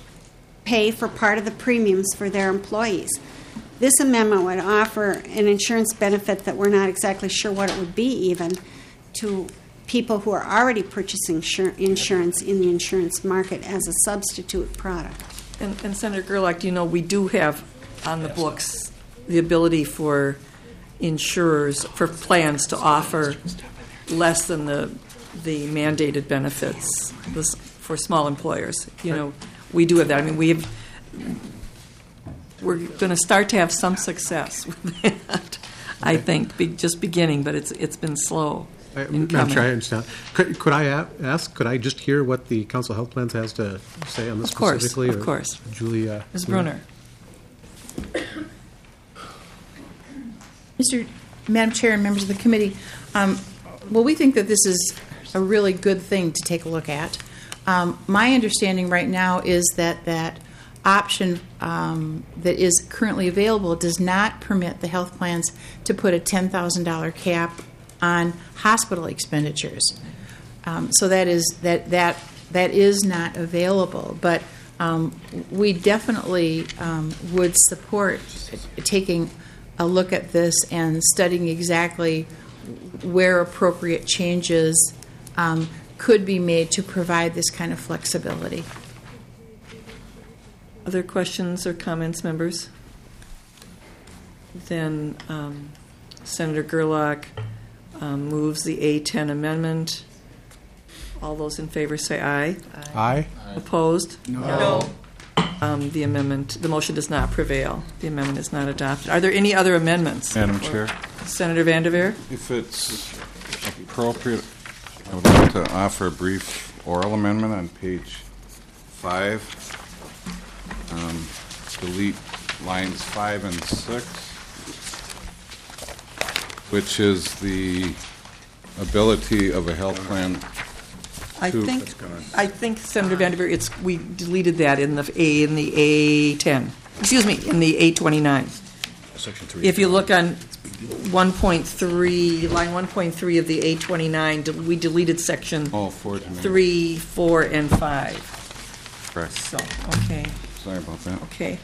pay for part of the premiums for their employees. This amendment would offer an insurance benefit that we're not exactly sure what it would be even to people who are already purchasing insur- insurance in the insurance market as a substitute product. And, and Senator Gerlach, you know, we do have on the books the ability for insurers, for plans to offer less than the the mandated benefits this, for small employers. You know, we do have that. I mean, we have, we're going to start to have some success with that, I think, be, just beginning, but it's it's been slow. I, in Madam coming. Chair, I understand. Could, could I a- ask, could I just hear what the Council of Health Plans has to say on this Of course, specifically? of or course. Julie? Uh, Miz Bruner. Mister Madam Chair and members of the committee, um, well, we think that this is a really good thing to take a look at. Um, my understanding right now is that that option um, that is currently available does not permit the health plans to put a ten thousand dollars cap on hospital expenditures. Um, so that is that that that is not available. But um, we definitely um, would support taking a look at this and studying exactly where appropriate changes um, could be made to provide this kind of flexibility. Other questions or comments, members? Then um, Senator Gerlach um, moves the A ten amendment. All those in favor say aye. Aye. Opposed? No. Um, the amendment, the motion does not prevail. The amendment is not adopted. Are there any other amendments? Madam Chair? Senator Vanderveer? If it's appropriate, I would like to offer a brief oral amendment on page five. Um, delete lines five and six, which is the ability of a health plan I to... think, I think, Senator Vanderveer, it's, we deleted that in the A, in the A ten, excuse me, in the A twenty-nine. Section three. If you look on one point three, line one point three of the A twenty-nine, de- we deleted section Oh, four to me. three, four, and five. Correct. So, okay, Sorry about that. okay.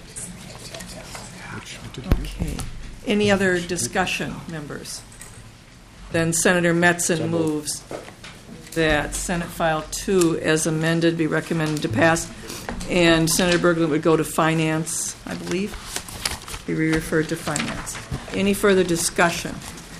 Okay. Any other discussion, members? Then Senator Metzen moves that Senate File two, as amended, be recommended to pass, and Senator Berglund would go to Finance, I believe. Be re-referred to Finance. Any further discussion?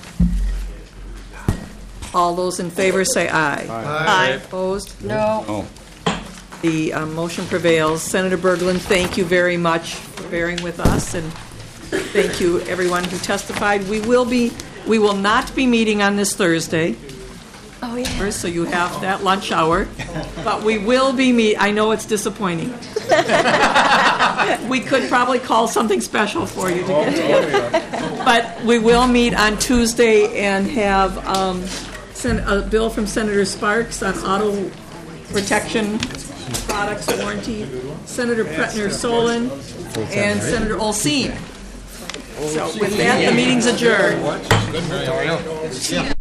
All those in favor say aye. Aye. Opposed? No. Oh, The um, motion prevails. Senator Berglund, thank you very much for bearing with us, and thank you everyone who testified. We will be, we will not be meeting on this Thursday. Oh, yeah. So you have that lunch hour, but we will be meet. I know it's disappointing. We could probably call something special for you to get together. But we will meet on Tuesday and have um, sen- a bill from Senator Sparks on auto protection products warranty, Senator Pretner Solon, and Senator Olsine. So with that, the meeting's adjourned.